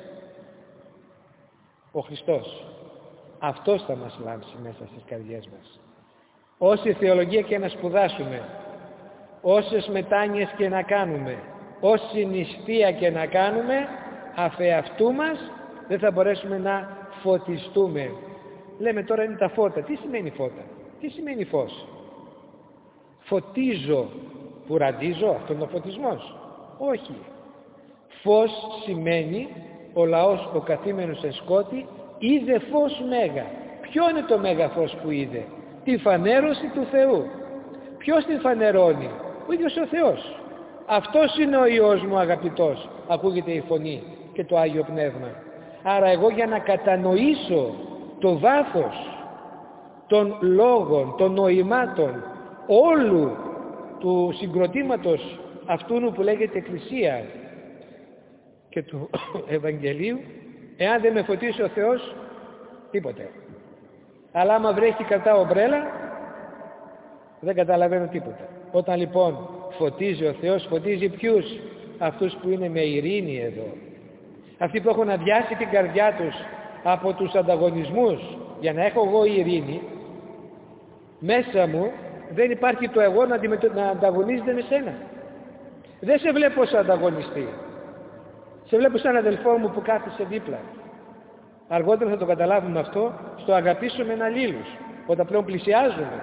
ο Χριστός. Αυτός θα μας λάμψει μέσα στις καρδιές μας. Όση θεολογία και να σπουδάσουμε, όσες μετάνοιες και να κάνουμε, όση νηστεία και να κάνουμε, αφεαυτού μας δεν θα μπορέσουμε να φωτιστούμε. Λέμε τώρα είναι τα φώτα. Τι σημαίνει φώτα? Τι σημαίνει φως? Φωτίζω που ραντίζω, αυτόν τον φωτισμός? Όχι. Φως σημαίνει ο λαός ο καθήμενος σε σκότη είδε φως μέγα. Ποιο είναι το μέγα φως που είδε? Τη φανέρωση του Θεού. Ποιος την φανερώνει? Ο ίδιος ο Θεός. Αυτός είναι ο Υιός μου αγαπητός. Ακούγεται η φωνή και το Άγιο Πνεύμα. Άρα εγώ για να κατανοήσω το βάθος των λόγων, των νοημάτων όλου του συγκροτήματος αυτού που λέγεται Εκκλησία και του Ευαγγελίου, εάν δεν με φωτίσει ο Θεός, τίποτε. Αλλά άμα βρέχει κατά ομπρέλα, δεν καταλαβαίνω τίποτα. Όταν λοιπόν φωτίζει ο Θεός, φωτίζει ποιους? Αυτούς που είναι με ειρήνη εδώ. Αυτοί που έχουν αδειάσει την καρδιά τους από τους ανταγωνισμούς. Για να έχω εγώ ειρήνη, μέσα μου δεν υπάρχει το εγώ να ανταγωνίζεται με σένα. Δεν σε βλέπω ως ανταγωνιστή. Σε βλέπω σαν αδελφό μου που κάθισε δίπλα. Αργότερα θα το καταλάβουμε αυτό στο αγαπήσουμε έναν αλλήλους, όταν πλέον πλησιάζουμε.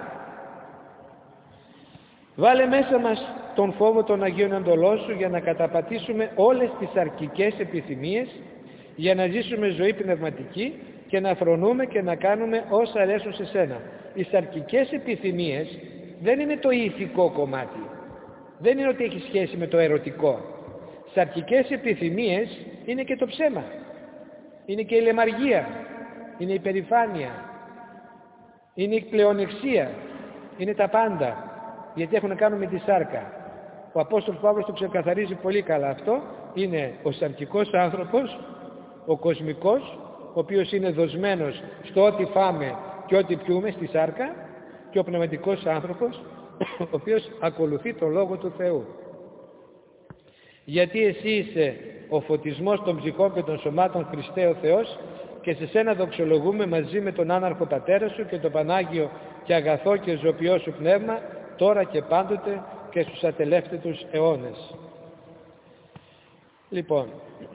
Βάλε μέσα μας τον φόβο των Αγίων Εντολών σου για να καταπατήσουμε όλες τις αρκικές επιθυμίες, για να ζήσουμε ζωή πνευματική και να φρονούμε και να κάνουμε όσα αρέσουν σε σένα. Οι σαρκικές επιθυμίες δεν είναι το ηθικό κομμάτι. Δεν είναι ότι έχει σχέση με το ερωτικό. Σαρκικές επιθυμίες είναι και το ψέμα. Είναι και η λεμαργία. Είναι η περηφάνεια. Είναι η πλεονεξία. Είναι τα πάντα. Γιατί έχουν να κάνουν με τη σάρκα. Ο Απόστολος Παύλος το ξεκαθαρίζει πολύ καλά αυτό. Είναι ο σαρκικός άνθρωπος, ο κοσμικός, ο οποίος είναι δοσμένος στο ό,τι φάμε και ό,τι πιούμε στη σάρκα, και ο πνευματικός άνθρωπος, ο οποίος ακολουθεί το Λόγο του Θεού. Γιατί εσύ είσαι ο φωτισμός των ψυχών και των σωμάτων, Χριστέ ο Θεός, και σε σένα δοξολογούμε μαζί με τον άναρχο πατέρα σου και το Πανάγιο και αγαθό και ζωοποιό σου πνεύμα, τώρα και πάντοτε και στους ατελεύτετους αιώνες. Λοιπόν,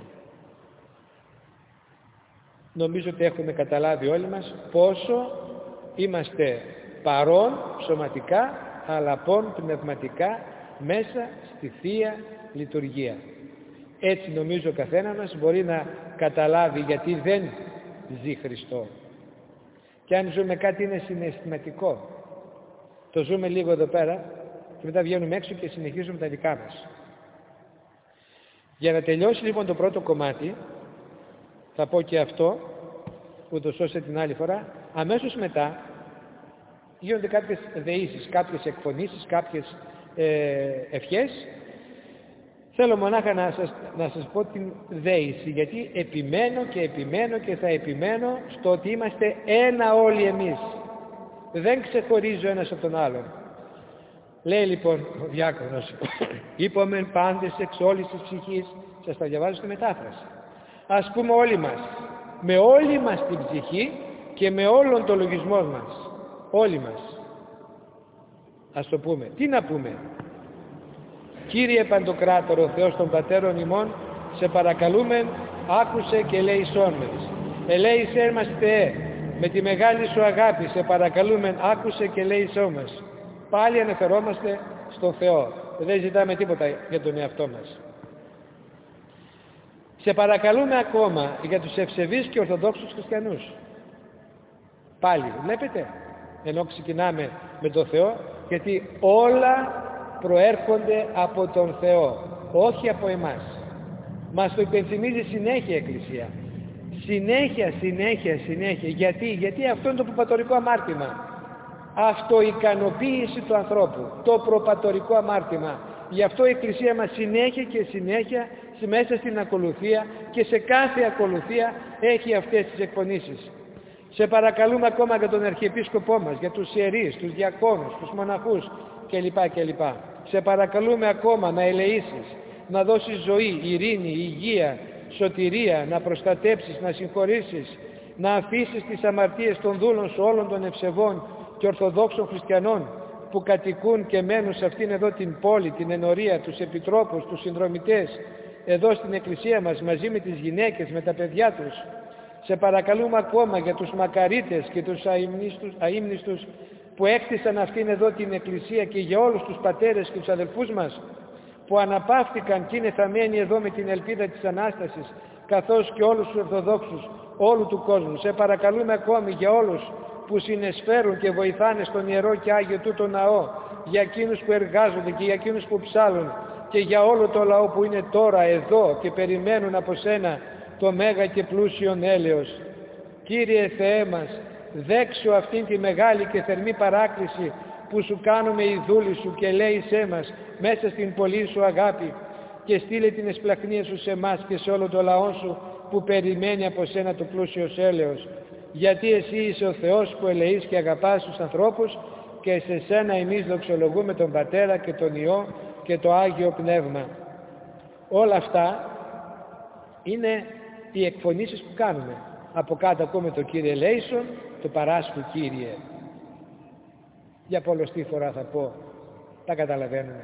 νομίζω ότι έχουμε καταλάβει όλοι μας πόσο είμαστε παρόν σωματικά, αλλά πόν πνευματικά μέσα στη Θεία Λειτουργία. Έτσι νομίζω ο καθένα μας μπορεί να καταλάβει γιατί δεν ζει Χριστό. Και αν ζούμε κάτι είναι συναισθηματικό. Το ζούμε λίγο εδώ πέρα και μετά βγαίνουμε έξω και συνεχίζουμε τα δικά μας. Για να τελειώσει λοιπόν το πρώτο κομμάτι, θα πω και αυτό, ούτως ώστε την άλλη φορά, αμέσως μετά γίνονται κάποιες δεήσεις, κάποιες εκφωνήσεις, κάποιες ευχές. Θέλω μονάχα να σας πω την δέηση, γιατί επιμένω και θα επιμένω στο ότι είμαστε ένα όλοι εμείς. Δεν ξεχωρίζει ο ένας από τον άλλον. Λέει λοιπόν ο διάκονος, είπομεν πάντες εξ όλης της ψυχής, σας τα διαβάζω στη μετάφραση. Ας πούμε όλοι μας, με όλη μας την ψυχή και με όλον το λογισμό μας. Όλοι μας. Ας το πούμε. Τι να πούμε? Κύριε Παντοκράτορο, ο Θεός των Πατέρων ημών, σε παρακαλούμε, άκουσε και ελέησόν μας. Ελέησέ μας Θεέ, με τη μεγάλη σου αγάπη, σε παρακαλούμε, άκουσε και ελέησόν μας. Πάλι αναφερόμαστε στον Θεό. Δεν ζητάμε τίποτα για τον εαυτό μας. Σε παρακαλούμε ακόμα για τους ευσεβείς και ορθοδόξους χριστιανούς. Πάλι, βλέπετε, ενώ ξεκινάμε με τον Θεό, γιατί όλα προέρχονται από τον Θεό, όχι από εμάς. Μας το υπενθυμίζει συνέχεια η Εκκλησία. Συνέχεια. Γιατί αυτό είναι το προπατορικό αμάρτημα. Αυτοικανοποίηση του ανθρώπου. Το προπατορικό αμάρτημα. Γι' αυτό η Εκκλησία μας συνέχεια μέσα στην ακολουθία και σε κάθε ακολουθία έχει αυτές τις εκφωνήσεις. Σε παρακαλούμε ακόμα για τον Αρχιεπίσκοπό μας, για τους ιερείς, τους διακόνους, τους μοναχούς κλπ. Σε παρακαλούμε ακόμα να ελεήσεις, να δώσεις ζωή, ειρήνη, υγεία, σωτηρία, να προστατέψεις, να συγχωρήσεις, να αφήσεις τις αμαρτίες των δούλων σου όλων των ευσεβών και ορθοδόξων χριστιανών που κατοικούν και μένουν σε αυτήν εδώ την πόλη, την ενορία, τους επιτρόπους, τους συνδρομητές, εδώ στην Εκκλησία μας μαζί με τις γυναίκες, με τα παιδιά τους. Σε παρακαλούμε ακόμα για τους μακαρίτες και τους αείμνηστους που έκτισαν αυτήν εδώ την Εκκλησία και για όλους τους πατέρες και τους αδελφούς μας που αναπαύτηκαν και είναι θαμμένοι εδώ με την ελπίδα της Ανάστασης, καθώς και όλους τους Ορθοδόξους όλου του κόσμου. Σε παρακαλούμε ακόμη για όλους που συνεσφέρουν και βοηθάνε στον Ιερό και Άγιο τούτο ναό, για εκείνους που εργάζονται και για εκείνους που ψάλλουν και για όλο το λαό που είναι τώρα εδώ και περιμένουν από σένα το μέγα και πλούσιον έλεος. Κύριε Θεέ μας, δέξου αυτήν τη μεγάλη και θερμή παράκληση που σου κάνουμε οι δούλοι σου και λέησέ μας μέσα στην πολύ σου αγάπη και στείλε την εσπλαχνία σου σε εμάς και σε όλο το λαό σου που περιμένει από σένα το πλούσιος έλεος. Γιατί εσύ είσαι ο Θεός που ελεείς και αγαπάς τους ανθρώπους και σε σένα εμείς δοξολογούμε τον Πατέρα και τον Υιό και το Άγιο Πνεύμα. Όλα αυτά είναι οι εκφωνήσεις που κάνουμε. Από κάτω ακούμε το Κύριε ελέησον, το παράσχου Κύριε. Για πολλωστή φορά θα πω, τα καταλαβαίνουμε.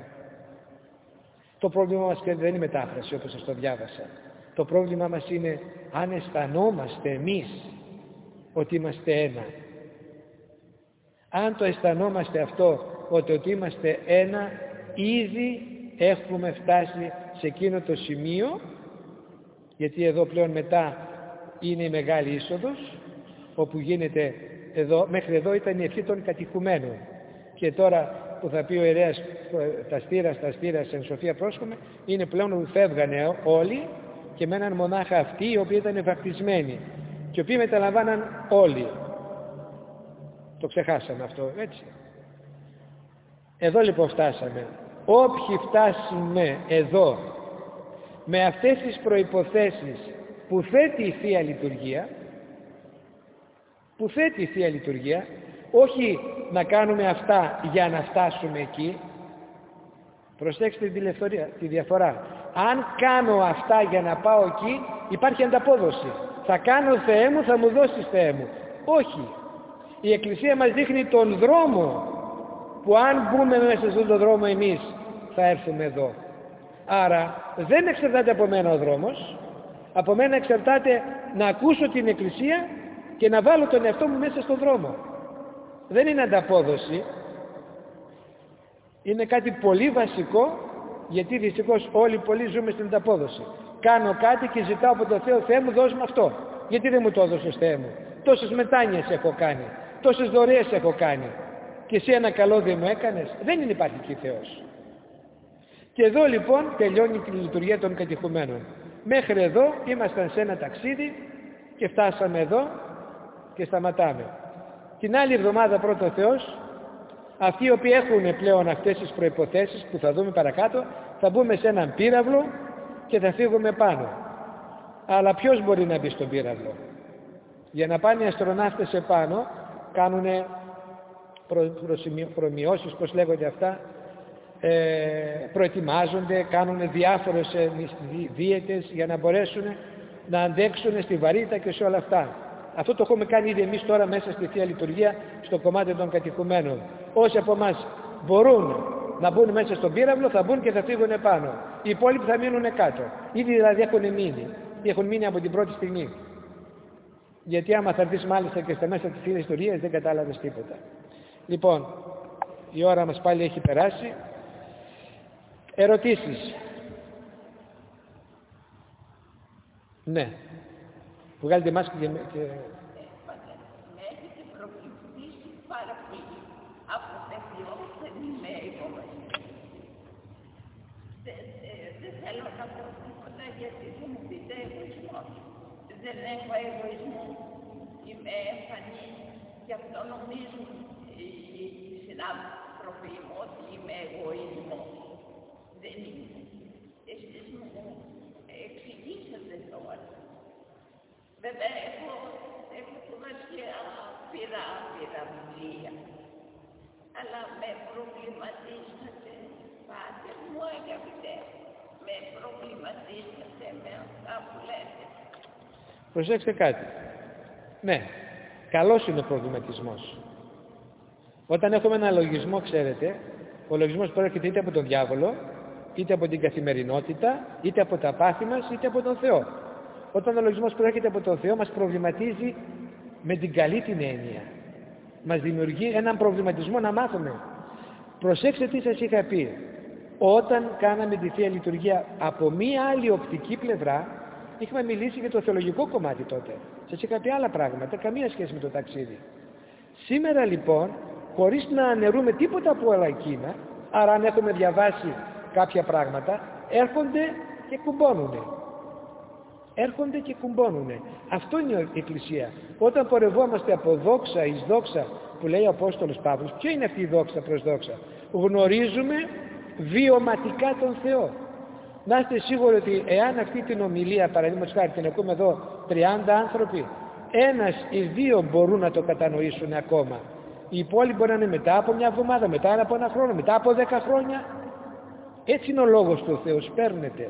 Το πρόβλημα μας δεν είναι μετάφραση όπως σας το διάβασα. Το πρόβλημα μας είναι αν αισθανόμαστε εμείς ότι είμαστε ένα. Αν το αισθανόμαστε αυτό, ότι είμαστε ένα, ήδη έχουμε φτάσει σε εκείνο το σημείο, γιατί εδώ πλέον μετά είναι η μεγάλη είσοδος, όπου γίνεται εδώ, μέχρι εδώ ήταν η ευχή των κατηχουμένων. Και τώρα που θα πει ο ιερέας τα στήρα εν σοφία πρόσχομαι, είναι πλέον που φεύγανε όλοι και μέναν μονάχα αυτοί οι οποίοι ήταν βαπτισμένοι και οι οποίοι μεταλαμβάναν όλοι. Το ξεχάσαμε αυτό, έτσι. Εδώ λοιπόν φτάσαμε. όποιοι φτάσουμε εδώ με αυτές τις προϋποθέσεις που θέτει η Θεία Λειτουργία, όχι να κάνουμε αυτά για να φτάσουμε εκεί. Προσέξτε τη διαφορά. Αν κάνω αυτά για να πάω εκεί, υπάρχει ανταπόδοση. Θα κάνω, Θεέ μου, θα μου δώσεις, Θεέ μου. Όχι. Η Εκκλησία μας δείχνει τον δρόμο που αν μπούμε μέσα σε αυτόν τον δρόμο εμείς θα έρθουμε εδώ. Άρα δεν εξαρτάται από μένα ο δρόμος. Από μένα εξαρτάται να ακούσω την Εκκλησία και να βάλω τον εαυτό μου μέσα στον δρόμο. Δεν είναι ανταπόδοση. Είναι κάτι πολύ βασικό, γιατί δυστυχώς όλοι πολλοί ζούμε στην ανταπόδοση. Κάνω κάτι και ζητάω από τον Θεό, Θεέ μου δώσ' μου αυτό. Γιατί δεν μου το έδωσες, Θεέ μου? Τόσες μετάνοιες έχω κάνει, τόσες δωρεές έχω κάνει και εσύ ένα καλό δεν μου έκανες. Δεν υπάρχει εκεί Θεός. Και εδώ λοιπόν τελειώνει τη λειτουργία των κατηχουμένων. Μέχρι εδώ ήμασταν σε ένα ταξίδι και φτάσαμε εδώ και σταματάμε. Την άλλη εβδομάδα πρώτο Θεός, αυτοί οι οποίοι έχουν πλέον αυτές τις προϋποθέσεις που θα δούμε παρακάτω, θα μπούμε σε έναν πύραυλο και θα φύγουμε πάνω. Αλλά ποιος μπορεί να μπει στον πύραυλο? Για να πάνε οι αστροναύτες επάνω κάνουν προμοιώσεις, πώς λέγονται αυτά, προετοιμάζονται, κάνουν διάφορες δίαιτες για να μπορέσουν να αντέξουν στη βαρύτητα και σε όλα αυτά. Αυτό το έχουμε κάνει ήδη εμείς τώρα μέσα στη Θεία Λειτουργία στο κομμάτι των κατηχουμένων. Όσοι από εμάς μπορούν να μπουν μέσα στον πύραυλο θα μπουν και θα φύγουν επάνω. Οι υπόλοιποι θα μείνουν κάτω. Ήδη δηλαδή έχουν μείνει από την πρώτη στιγμή. Γιατί άμα θα έρθεις μάλιστα και στα μέσα της Θείας Ιστορίας δεν κατάλαβες τίποτα. Λοιπόν, η ώρα μας πάλι έχει περάσει. Ερωτήσεις? Ναι. Βγάλετε μάσκη και... Με έχετε προβληματίσει πάρα πολύ. Από τεχνιός δεν είμαι εγωιστή. Δεν θέλω να πω τίποτα γιατί θα μου πείτε εγωισμός. Δεν έχω εγωισμό. Είμαι εμφανή. Γι' αυτό νομίζουν οι συνάνθρωποι μου ότι είμαι εγωισμός. Δεν είναι. Εσείς μου εξηγήσατε τώρα. Βέβαια έχω σπουδαστικά πήρα βιβλία, αλλά με προβληματίσατε, πάτερ μου αγαπητέ, με προβληματίσατε με αυτά που λέτε. Προσέξτε κάτι. Ναι, καλός είναι ο προβληματισμός. Όταν έχουμε ένα λογισμό, ξέρετε, ο λογισμός προέρχεται είτε από τον διάβολο, είτε από την καθημερινότητα, είτε από τα πάθη μας, είτε από τον Θεό. Όταν ο λογισμός προέρχεται από τον Θεό, μας προβληματίζει με την καλή την έννοια. Μας δημιουργεί έναν προβληματισμό να μάθουμε. Προσέξτε τι σας είχα πει. Όταν κάναμε τη Θεία Λειτουργία από μία άλλη οπτική πλευρά, είχαμε μιλήσει για το θεολογικό κομμάτι τότε. Σας είχα πει άλλα πράγματα, καμία σχέση με το ταξίδι. Σήμερα λοιπόν, χωρίς να αναιρούμε τίποτα από όλα εκείνα, άρα αν έχουμε διαβάσει κάποια πράγματα, έρχονται και κουμπώνουνε. Αυτό είναι η Εκκλησία. Όταν πορευόμαστε από δόξα εις δόξα, που λέει ο Απόστολος Παύλος, ποιο είναι αυτή η δόξα προς δόξα? Γνωρίζουμε βιωματικά τον Θεό. Να είστε σίγουροι ότι εάν αυτή την ομιλία, παραδείγματος χάρη, την ακούμε εδώ 30 άνθρωποι, ένας ή δύο μπορούν να το κατανοήσουν ακόμα. Οι υπόλοιποι μπορεί να είναι μετά από μια εβδομάδα, μετά από ένα χρόνο, μετά από 10 χρόνια. Έτσι είναι ο λόγος του Θεού, σπέρνεται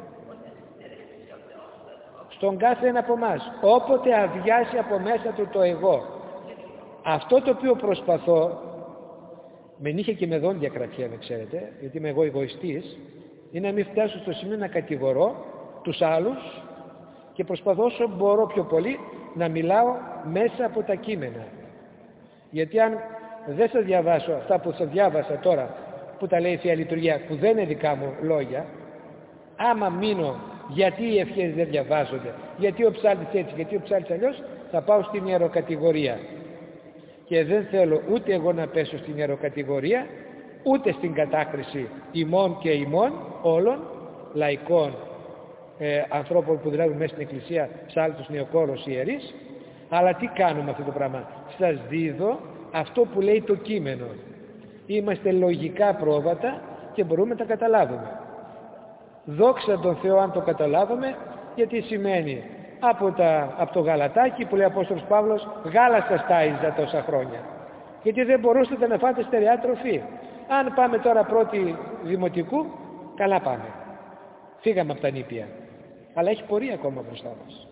στον κάθε ένα από εμάς, όποτε αδειάσει από μέσα του το εγώ. Αυτό το οποίο προσπαθώ, με νύχια και με δόντια κρατιέμαι, ξέρετε, γιατί είμαι εγώ εγωιστής, είναι να μην φτάσω στο σημείο να κατηγορώ τους άλλους και προσπαθώ όσο μπορώ πιο πολύ να μιλάω μέσα από τα κείμενα. Γιατί αν δεν σας διαβάσω αυτά που σας διάβασα τώρα, που τα λέει η Θεία Λειτουργία, που δεν είναι δικά μου λόγια, άμα μείνω γιατί οι ευχές δεν διαβάζονται, γιατί ο ψάλτης έτσι, γιατί ο ψάλτης αλλιώς, θα πάω στην ιεροκατηγορία. Και δεν θέλω ούτε εγώ να πέσω στην ιεροκατηγορία, ούτε στην κατάκριση ημών και ημών όλων, λαϊκών ανθρώπων που δουλεύουν μέσα στην Εκκλησία, ψάλτους, νεοκόρος, ιερείς. Αλλά τι κάνουμε αυτό το πράγμα? Σας δίδω αυτό που λέει το κείμενο. Είμαστε λογικά πρόβατα και μπορούμε να τα καταλάβουμε. Δόξα τον Θεό αν το καταλάβουμε, γιατί σημαίνει από το γαλατάκι που λέει ο Απόστολος Παύλος, γάλα σας τάιζα τόσα χρόνια. Γιατί δεν μπορούσατε να φάτε στερεά τροφή. Αν πάμε τώρα πρώτη δημοτικού, καλά πάμε. Φύγαμε από τα νήπια. Αλλά έχει πορεία ακόμα μπροστά μας.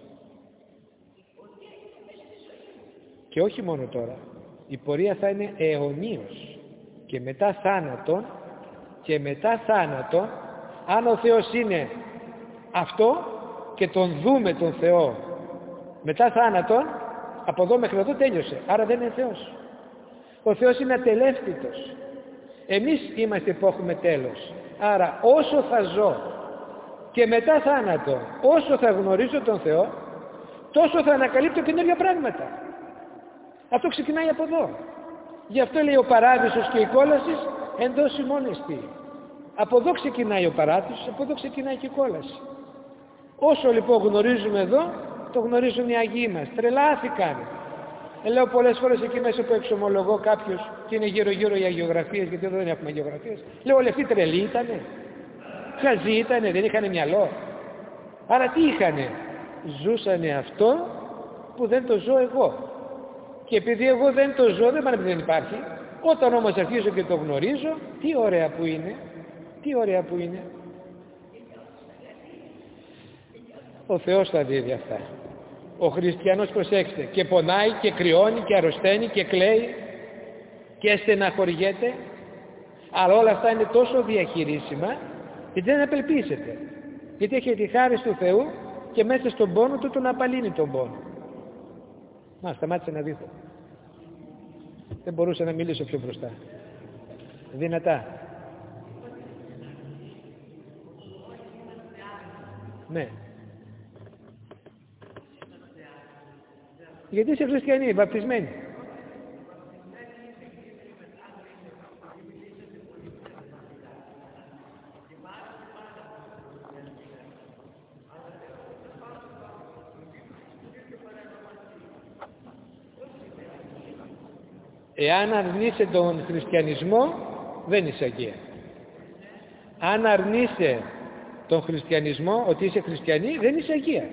Και όχι μόνο τώρα. Η πορεία θα είναι αιωνίως. Και μετά θάνατον, αν ο Θεός είναι αυτό και τον δούμε τον Θεό μετά θάνατον, από εδώ μέχρι εδώ τέλειωσε. Άρα δεν είναι Θεός. Ο Θεός είναι ατελεύτητος. Εμείς είμαστε που έχουμε τέλος. Άρα όσο θα ζω και μετά θάνατο, όσο θα γνωρίζω τον Θεό, τόσο θα ανακαλύπτω καινούργια πράγματα. Αυτό ξεκινάει από εδώ. Γι' αυτό λέει ο παράδεισος και η κόλαση εντός ημών εστί. Από εδώ ξεκινάει ο παράδεισος, από εδώ ξεκινάει και η κόλαση. Όσο λοιπόν γνωρίζουμε εδώ, το γνωρίζουν οι Αγίοι μας. Τρελάθηκαν. Λέω πολλές φορές εκεί μέσα που εξομολογώ κάποιος και είναι γύρω-γύρω οι αγιογραφίες, γιατί εδώ δεν έχουμε αγιογραφίες. Λέω όλοι αυτοί τρελοί ήτανε, χαζοί ήτανε, δεν είχανε μυαλό. Άρα τι είχανε? Ζούσανε αυτό που δεν το ζω εγώ. Και επειδή εγώ δεν το ζω, δεν πάνε επειδή δεν υπάρχει. Όταν όμως αρχίζω και το γνωρίζω, τι ωραία που είναι. Τι ωραία που είναι. Ο Θεός τα δίδει αυτά. Ο χριστιανός, προσέξτε, και πονάει και κρυώνει και αρρωσταίνει και κλαίει και στεναχωριέται, αλλά όλα αυτά είναι τόσο διαχειρίσιμα γιατί δεν απελπίσετε, γιατί έχει τη χάρη του Θεού και μέσα στον πόνο του τον απαλύνει τον πόνο. Σταμάτησε να δείχνω. Δεν μπορούσα να μιλήσω πιο μπροστά. Δυνατά. Ναι. Γιατί είσαι χριστιανοί, βαπτισμένοι. Εάν αρνείσαι τον χριστιανισμό, δεν είσαι Αγία. Αν αρνείσαι τον χριστιανισμό, ότι είσαι χριστιανή, δεν είσαι Αγία.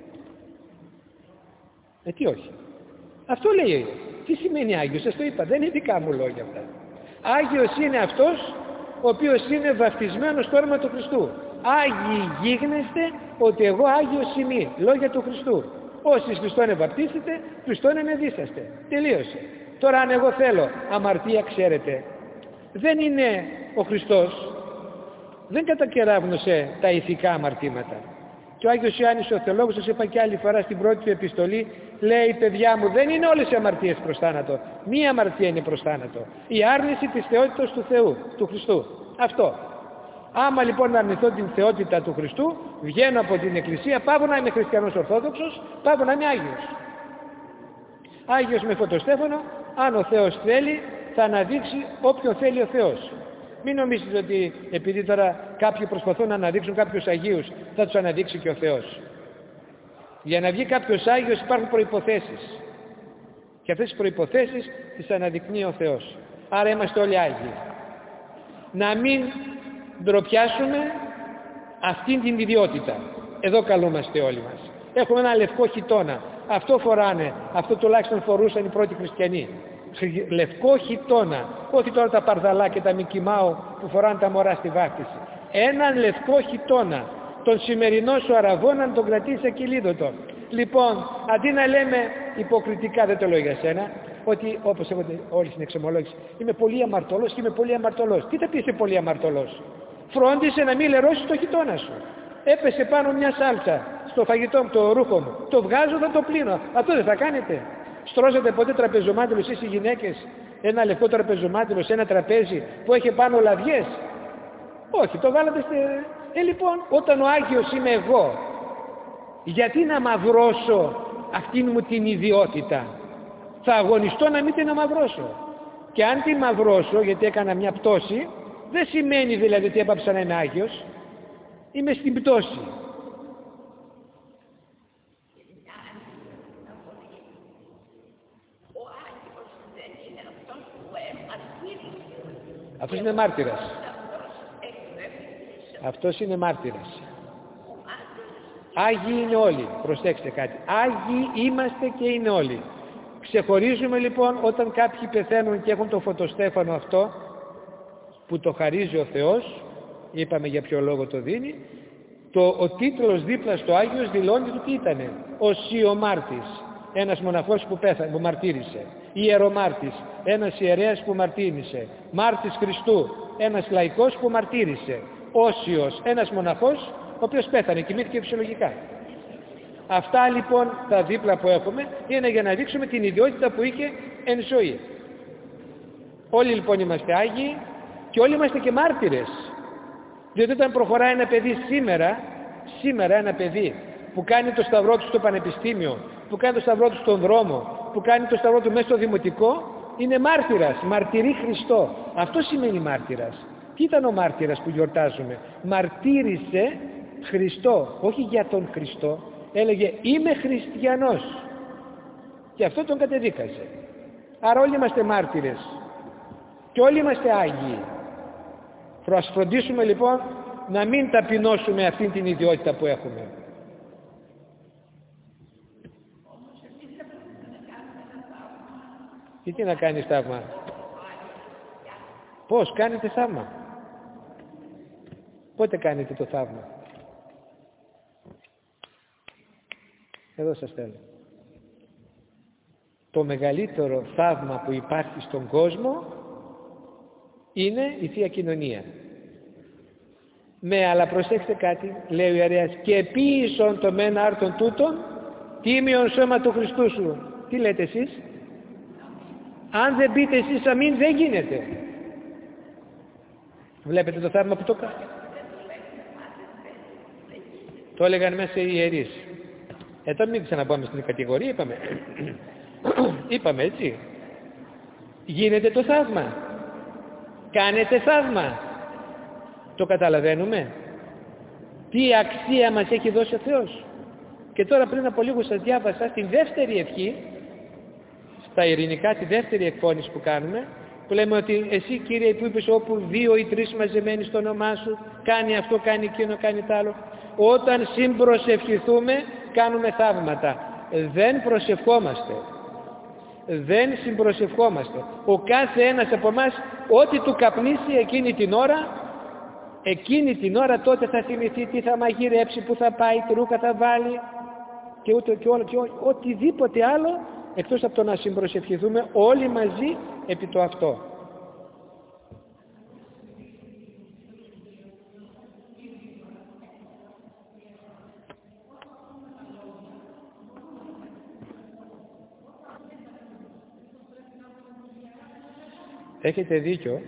Τι όχι. Αυτό λέει. Τι σημαίνει Άγιος? Σας το είπα. Δεν είναι δικά μου λόγια αυτά. Άγιος είναι αυτός ο οποίος είναι βαφτισμένος στο αίμα του Χριστού. Άγιοι γίγνεστε ότι εγώ Άγιος είμαι. Λόγια του Χριστού. Όσοι Χριστόν ευαπτίσετε, Χριστόν ενεδίσαστε. Τελείωσε. Τώρα αν εγώ θέλω αμαρτία, ξέρετε, δεν είναι ο Χριστός, δεν κατακεράβνωσε τα ηθικά αμαρτήματα. Και ο Άγιος Ιωάννης ο Θεολόγος, σας είπα και άλλη φορά στην πρώτη του επιστολή, λέει, παιδιά μου, δεν είναι όλες οι αμαρτίες προς θάνατο. Μία αμαρτία είναι προς θάνατο. Η άρνηση της θεότητας του Θεού, του Χριστού. Αυτό. Άμα λοιπόν αρνηθώ την θεότητα του Χριστού, βγαίνω από την Εκκλησία, πάω να είμαι χριστιανός Ορθόδοξος, πάω να είμαι Άγιος. Άγιος με φωτοστέφανο, αν ο Θεός θέλει, θα αναδείξει όποιον θέλει ο Θεός. Μην νομίζετε ότι επειδή τώρα κάποιοι προσπαθούν να αναδείξουν κάποιους Αγίους, θα τους αναδείξει και ο Θεός. Για να βγει κάποιος Άγιος υπάρχουν προϋποθέσεις. Και αυτές τις προϋποθέσεις τις αναδεικνύει ο Θεός. Άρα είμαστε όλοι Άγιοι. Να μην ντροπιάσουμε αυτήν την ιδιότητα. Εδώ καλούμαστε όλοι μας. Έχουμε ένα λευκό χιτώνα. Αυτό φοράνε. Αυτό τουλάχιστον φορούσαν οι πρώτοι χριστιανοί. Λευκό χιτώνα. Όχι τώρα τα παρδαλά και τα μικημάου που φοράνε τα μωρά στη βάφτιση. Έναν λευκό χιτώνα. Τον σημερινό σου αραβό να τον κρατήσει ακυλίδωτο. Λοιπόν, αντί να λέμε υποκριτικά, δεν το λέω για σένα, ότι όπως έχετε όλοι στην εξομολόγηση, είμαι πολύ αμαρτωλός και είμαι πολύ αμαρτωλός. Τι θα πει είσαι πολύ αμαρτωλός? Φρόντισε να μην λερώσεις το χιτώνα σου. Έπεσε πάνω μια σάλτσα στο φαγητό μου, το ρούχο μου. Το βγάζω, θα το πλύνω. Αυτό δεν θα κάνετε? Στρώσατε ποτέ τραπεζομάτιλο εσείς οι γυναίκες, ένα λευκό τραπεζομάτιλο σε ένα τραπέζι που έχει πάνω λαδιές? Όχι, το βάλατε λοιπόν, όταν ο Άγιος είμαι εγώ, γιατί να μαυρώσω αυτήν μου την ιδιότητα? Θα αγωνιστώ να μην την αμαυρώσω. Και αν την μαυρώσω, γιατί έκανα μια πτώση, δεν σημαίνει δηλαδή ότι έπαψα να είμαι Άγιος. Είμαι στην πτώση. Ο Άγιος δεν είναι αυτός που εμαρτύρησε. Αυτός είναι μάρτυρας. Αυτός Αυτός είναι μάρτυρας. Άγιοι είναι όλοι. Προσέξτε κάτι. Άγιοι είμαστε και είναι όλοι. Ξεχωρίζουμε λοιπόν όταν κάποιοι πεθαίνουν και έχουν το φωτοστέφανο αυτό που το χαρίζει ο Θεός, είπαμε για ποιο λόγο το δίνει, ο τίτλος δίπλα στο Άγιος δηλώνει του τι ήτανε. Ο Σιωμάρτης, ένας μοναχός που μαρτύρησε. Ιερομάρτης, ένας ιερέας που μαρτύρησε. Μάρτης Χριστού, ένας λαϊκός που μαρτύρησε. Όσιος, ένας μοναχός ο οποίος πέθανε, κοιμήθηκε φυσιολογικά. Αυτά λοιπόν τα δίπλα που έχουμε είναι για να δείξουμε την ιδιότητα που είχε εν ζωή. Όλοι λοιπόν είμαστε Άγιοι και όλοι είμαστε και μάρτυρες. Διότι όταν προχωράει ένα παιδί σήμερα ένα παιδί που κάνει το σταυρό του στο πανεπιστήμιο, που κάνει το σταυρό του στον δρόμο, που κάνει το σταυρό του μέσα στο δημοτικό, είναι μάρτυρας, μαρτυρεί Χριστό. Αυτό σημαίνει μάρτυρας. Τι ήταν ο μάρτυρας που γιορτάζουμε? Μαρτύρησε Χριστό, όχι για τον Χριστό. Έλεγε είμαι χριστιανός και αυτό τον κατεδίκαζε. Άρα όλοι είμαστε μάρτυρες και όλοι είμαστε Άγιοι. Ας φροντίσουμε λοιπόν να μην ταπεινώσουμε αυτήν την ιδιότητα που έχουμε. Τι να κάνεις θαύμα? Πώς κάνετε θαύμα? Πότε κάνετε το θαύμα? Εδώ σας θέλω. Το μεγαλύτερο θαύμα που υπάρχει στον κόσμο είναι η Θεία Κοινωνία. Αλλά προσέξτε κάτι, λέει ο ιερέας, και ποίησον το μεν άρτον τούτον τίμιον σώμα του Χριστού σου. Τι λέτε εσείς? Αν δεν πείτε εσείς αμήν δεν γίνεται. Βλέπετε το θαύμα που το κάνει? Το έλεγαν μέσα οι ιερείς. Τώρα μην ξαναπάμε στην κατηγορία, είπαμε έτσι. Γίνεται το θαύμα. Κάνετε θαύμα. Το καταλαβαίνουμε? Τι αξία μας έχει δώσει ο Θεός. Και τώρα πριν από λίγο σας διάβασα στην δεύτερη ευχή, στα ειρηνικά, τη δεύτερη εκφώνηση που κάνουμε, που λέμε ότι εσύ Κύριε που είπες όπου 2 ή 3 μαζεμένοι στο όνομά σου, κάνει αυτό, κάνει εκείνο, κάνει τ' άλλο. Όταν συμπροσευχηθούμε κάνουμε θαύματα. Δεν προσευχόμαστε. Δεν συμπροσευχόμαστε. Ο κάθε ένας από εμάς ό,τι του καπνίσει εκείνη την ώρα τότε θα θυμηθεί τι θα μαγειρέψει, που θα πάει, τι ρούχα θα βάλει και οτιδήποτε άλλο εκτός από το να συμπροσευχηθούμε όλοι μαζί επί το αυτό. Έχετε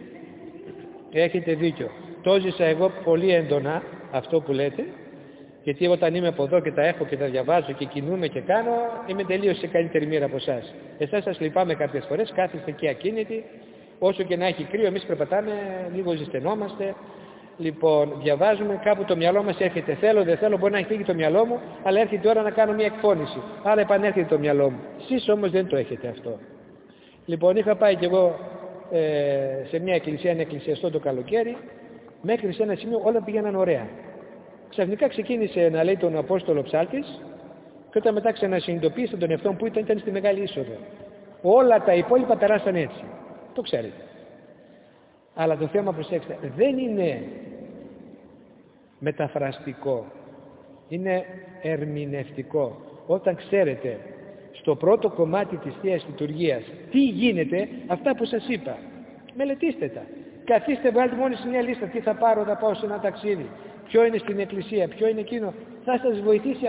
δίκιο. Το ζήσα εγώ πολύ έντονα αυτό που λέτε, γιατί όταν είμαι από εδώ και τα έχω και τα διαβάζω και κινούμαι και κάνω, είμαι τελείως σε καλύτερη μοίρα από εσάς. Εσάς σας λυπάμαι κάποιες φορές, κάθεστε εκεί ακίνητοι, όσο και να έχει κρύο, εμείς περπατάμε, λίγο ζεσθενόμαστε. Λοιπόν, διαβάζουμε, κάπου το μυαλό μας έρχεται, θέλω, δεν θέλω, μπορεί να έχει φύγει το μυαλό μου, αλλά έρχεται η ώρα να κάνω μια εκφώνηση. Άρα επανέρχεται το μυαλό μου. Εσείς όμως δεν το έχετε αυτό. Λοιπόν, είχα πάει κι εγώ σε μια εκκλησία, ένα εκκλησιαστό το καλοκαίρι, μέχρι σε ένα σημείο όλα πήγαιναν ωραία. Ξαφνικά ξεκίνησε να λέει τον Απόστολο ψάλτης και όταν μετά ξανασυνειδητοποίησε τον εαυτό που ήταν στη Μεγάλη Είσοδο. Όλα τα υπόλοιπα περάσαν έτσι. Το ξέρετε. Αλλά το θέμα, προσέξτε, δεν είναι μεταφραστικό. Είναι ερμηνευτικό. Όταν ξέρετε στο πρώτο κομμάτι της Θείας Λειτουργίας τι γίνεται, αυτά που σας είπα, μελετήστε τα. Καθίστε, βγάλτε μόνοι σε μια λίστα τι θα πάρω, θα πάω σε ένα ταξίδι, ποιο είναι στην εκκλησία, ποιο είναι εκείνο. Θα σας βοηθήσει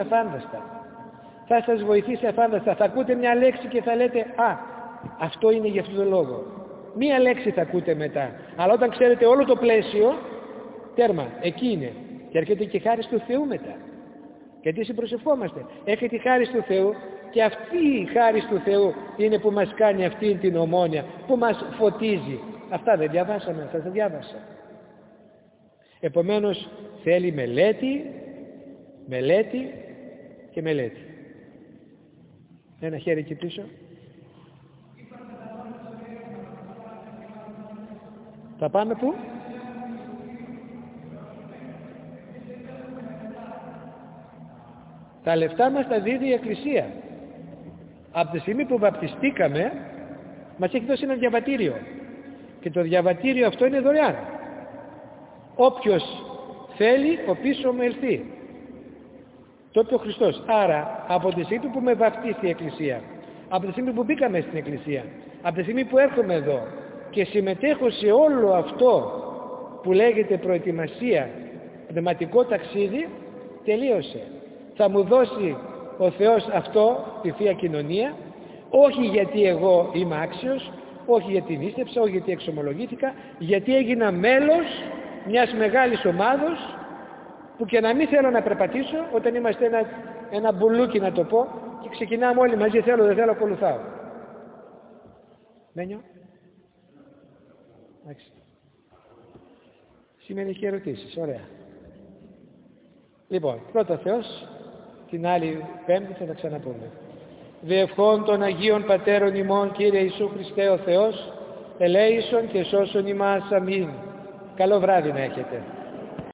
αφάνταστα. Θα ακούτε μια λέξη και θα λέτε αυτό είναι για αυτόν τον λόγο. Μία λέξη θα ακούτε μετά. Αλλά όταν ξέρετε όλο το πλαίσιο, τέρμα, εκεί είναι. Και έρχεται και χάρις του Θεού μετά. Γιατί συμπροσευχόμαστε. Έρχεται η χάρις του Θεού και αυτή η χάρις του Θεού είναι που μας κάνει αυτή την ομόνοια, που μας φωτίζει. Αυτά δεν διαβάσαμε, αυτά δεν διάβασα. Επομένως θέλει μελέτη και μελέτη. Ένα χέρι εκεί πίσω. Θα πάμε πού? Τα λεφτά μας τα δίδει η Εκκλησία. Από τη στιγμή που βαπτιστήκαμε, μας έχει δώσει ένα διαβατήριο. Και το διαβατήριο αυτό είναι δωρεάν. Όποιος θέλει, ο πίσω μου ελθεί. Το είπε ο Χριστός. Άρα, από τη στιγμή που με βαπτίσει η Εκκλησία, από τη στιγμή που μπήκαμε στην Εκκλησία, από τη στιγμή που έρχομαι εδώ και συμμετέχω σε όλο αυτό που λέγεται προετοιμασία, πνευματικό ταξίδι, τελείωσε. Θα μου δώσει ο Θεός αυτό, τη Θεία Κοινωνία, όχι γιατί εγώ είμαι άξιος, όχι γιατί νήστεψα, όχι γιατί εξομολογήθηκα, γιατί έγινα μέλος μιας μεγάλης ομάδος που και να μην θέλω να περπατήσω, όταν είμαστε ένα μπουλούκι να το πω, και ξεκινάμε όλοι μαζί, θέλω δεν θέλω, ακολουθάω. Μένιο. Εντάξει. Σήμερα έχει ερωτήσεις, ωραία. Λοιπόν, πρώτα Θεός, την άλλη Πέμπτη θα τα ξαναπούμε. Διευχών των Αγίων Πατέρων ημών, Κύριε Ιησού Χριστέ ο Θεός, ελέησον και σώσον ημάς. Αμήν. Καλό βράδυ να έχετε.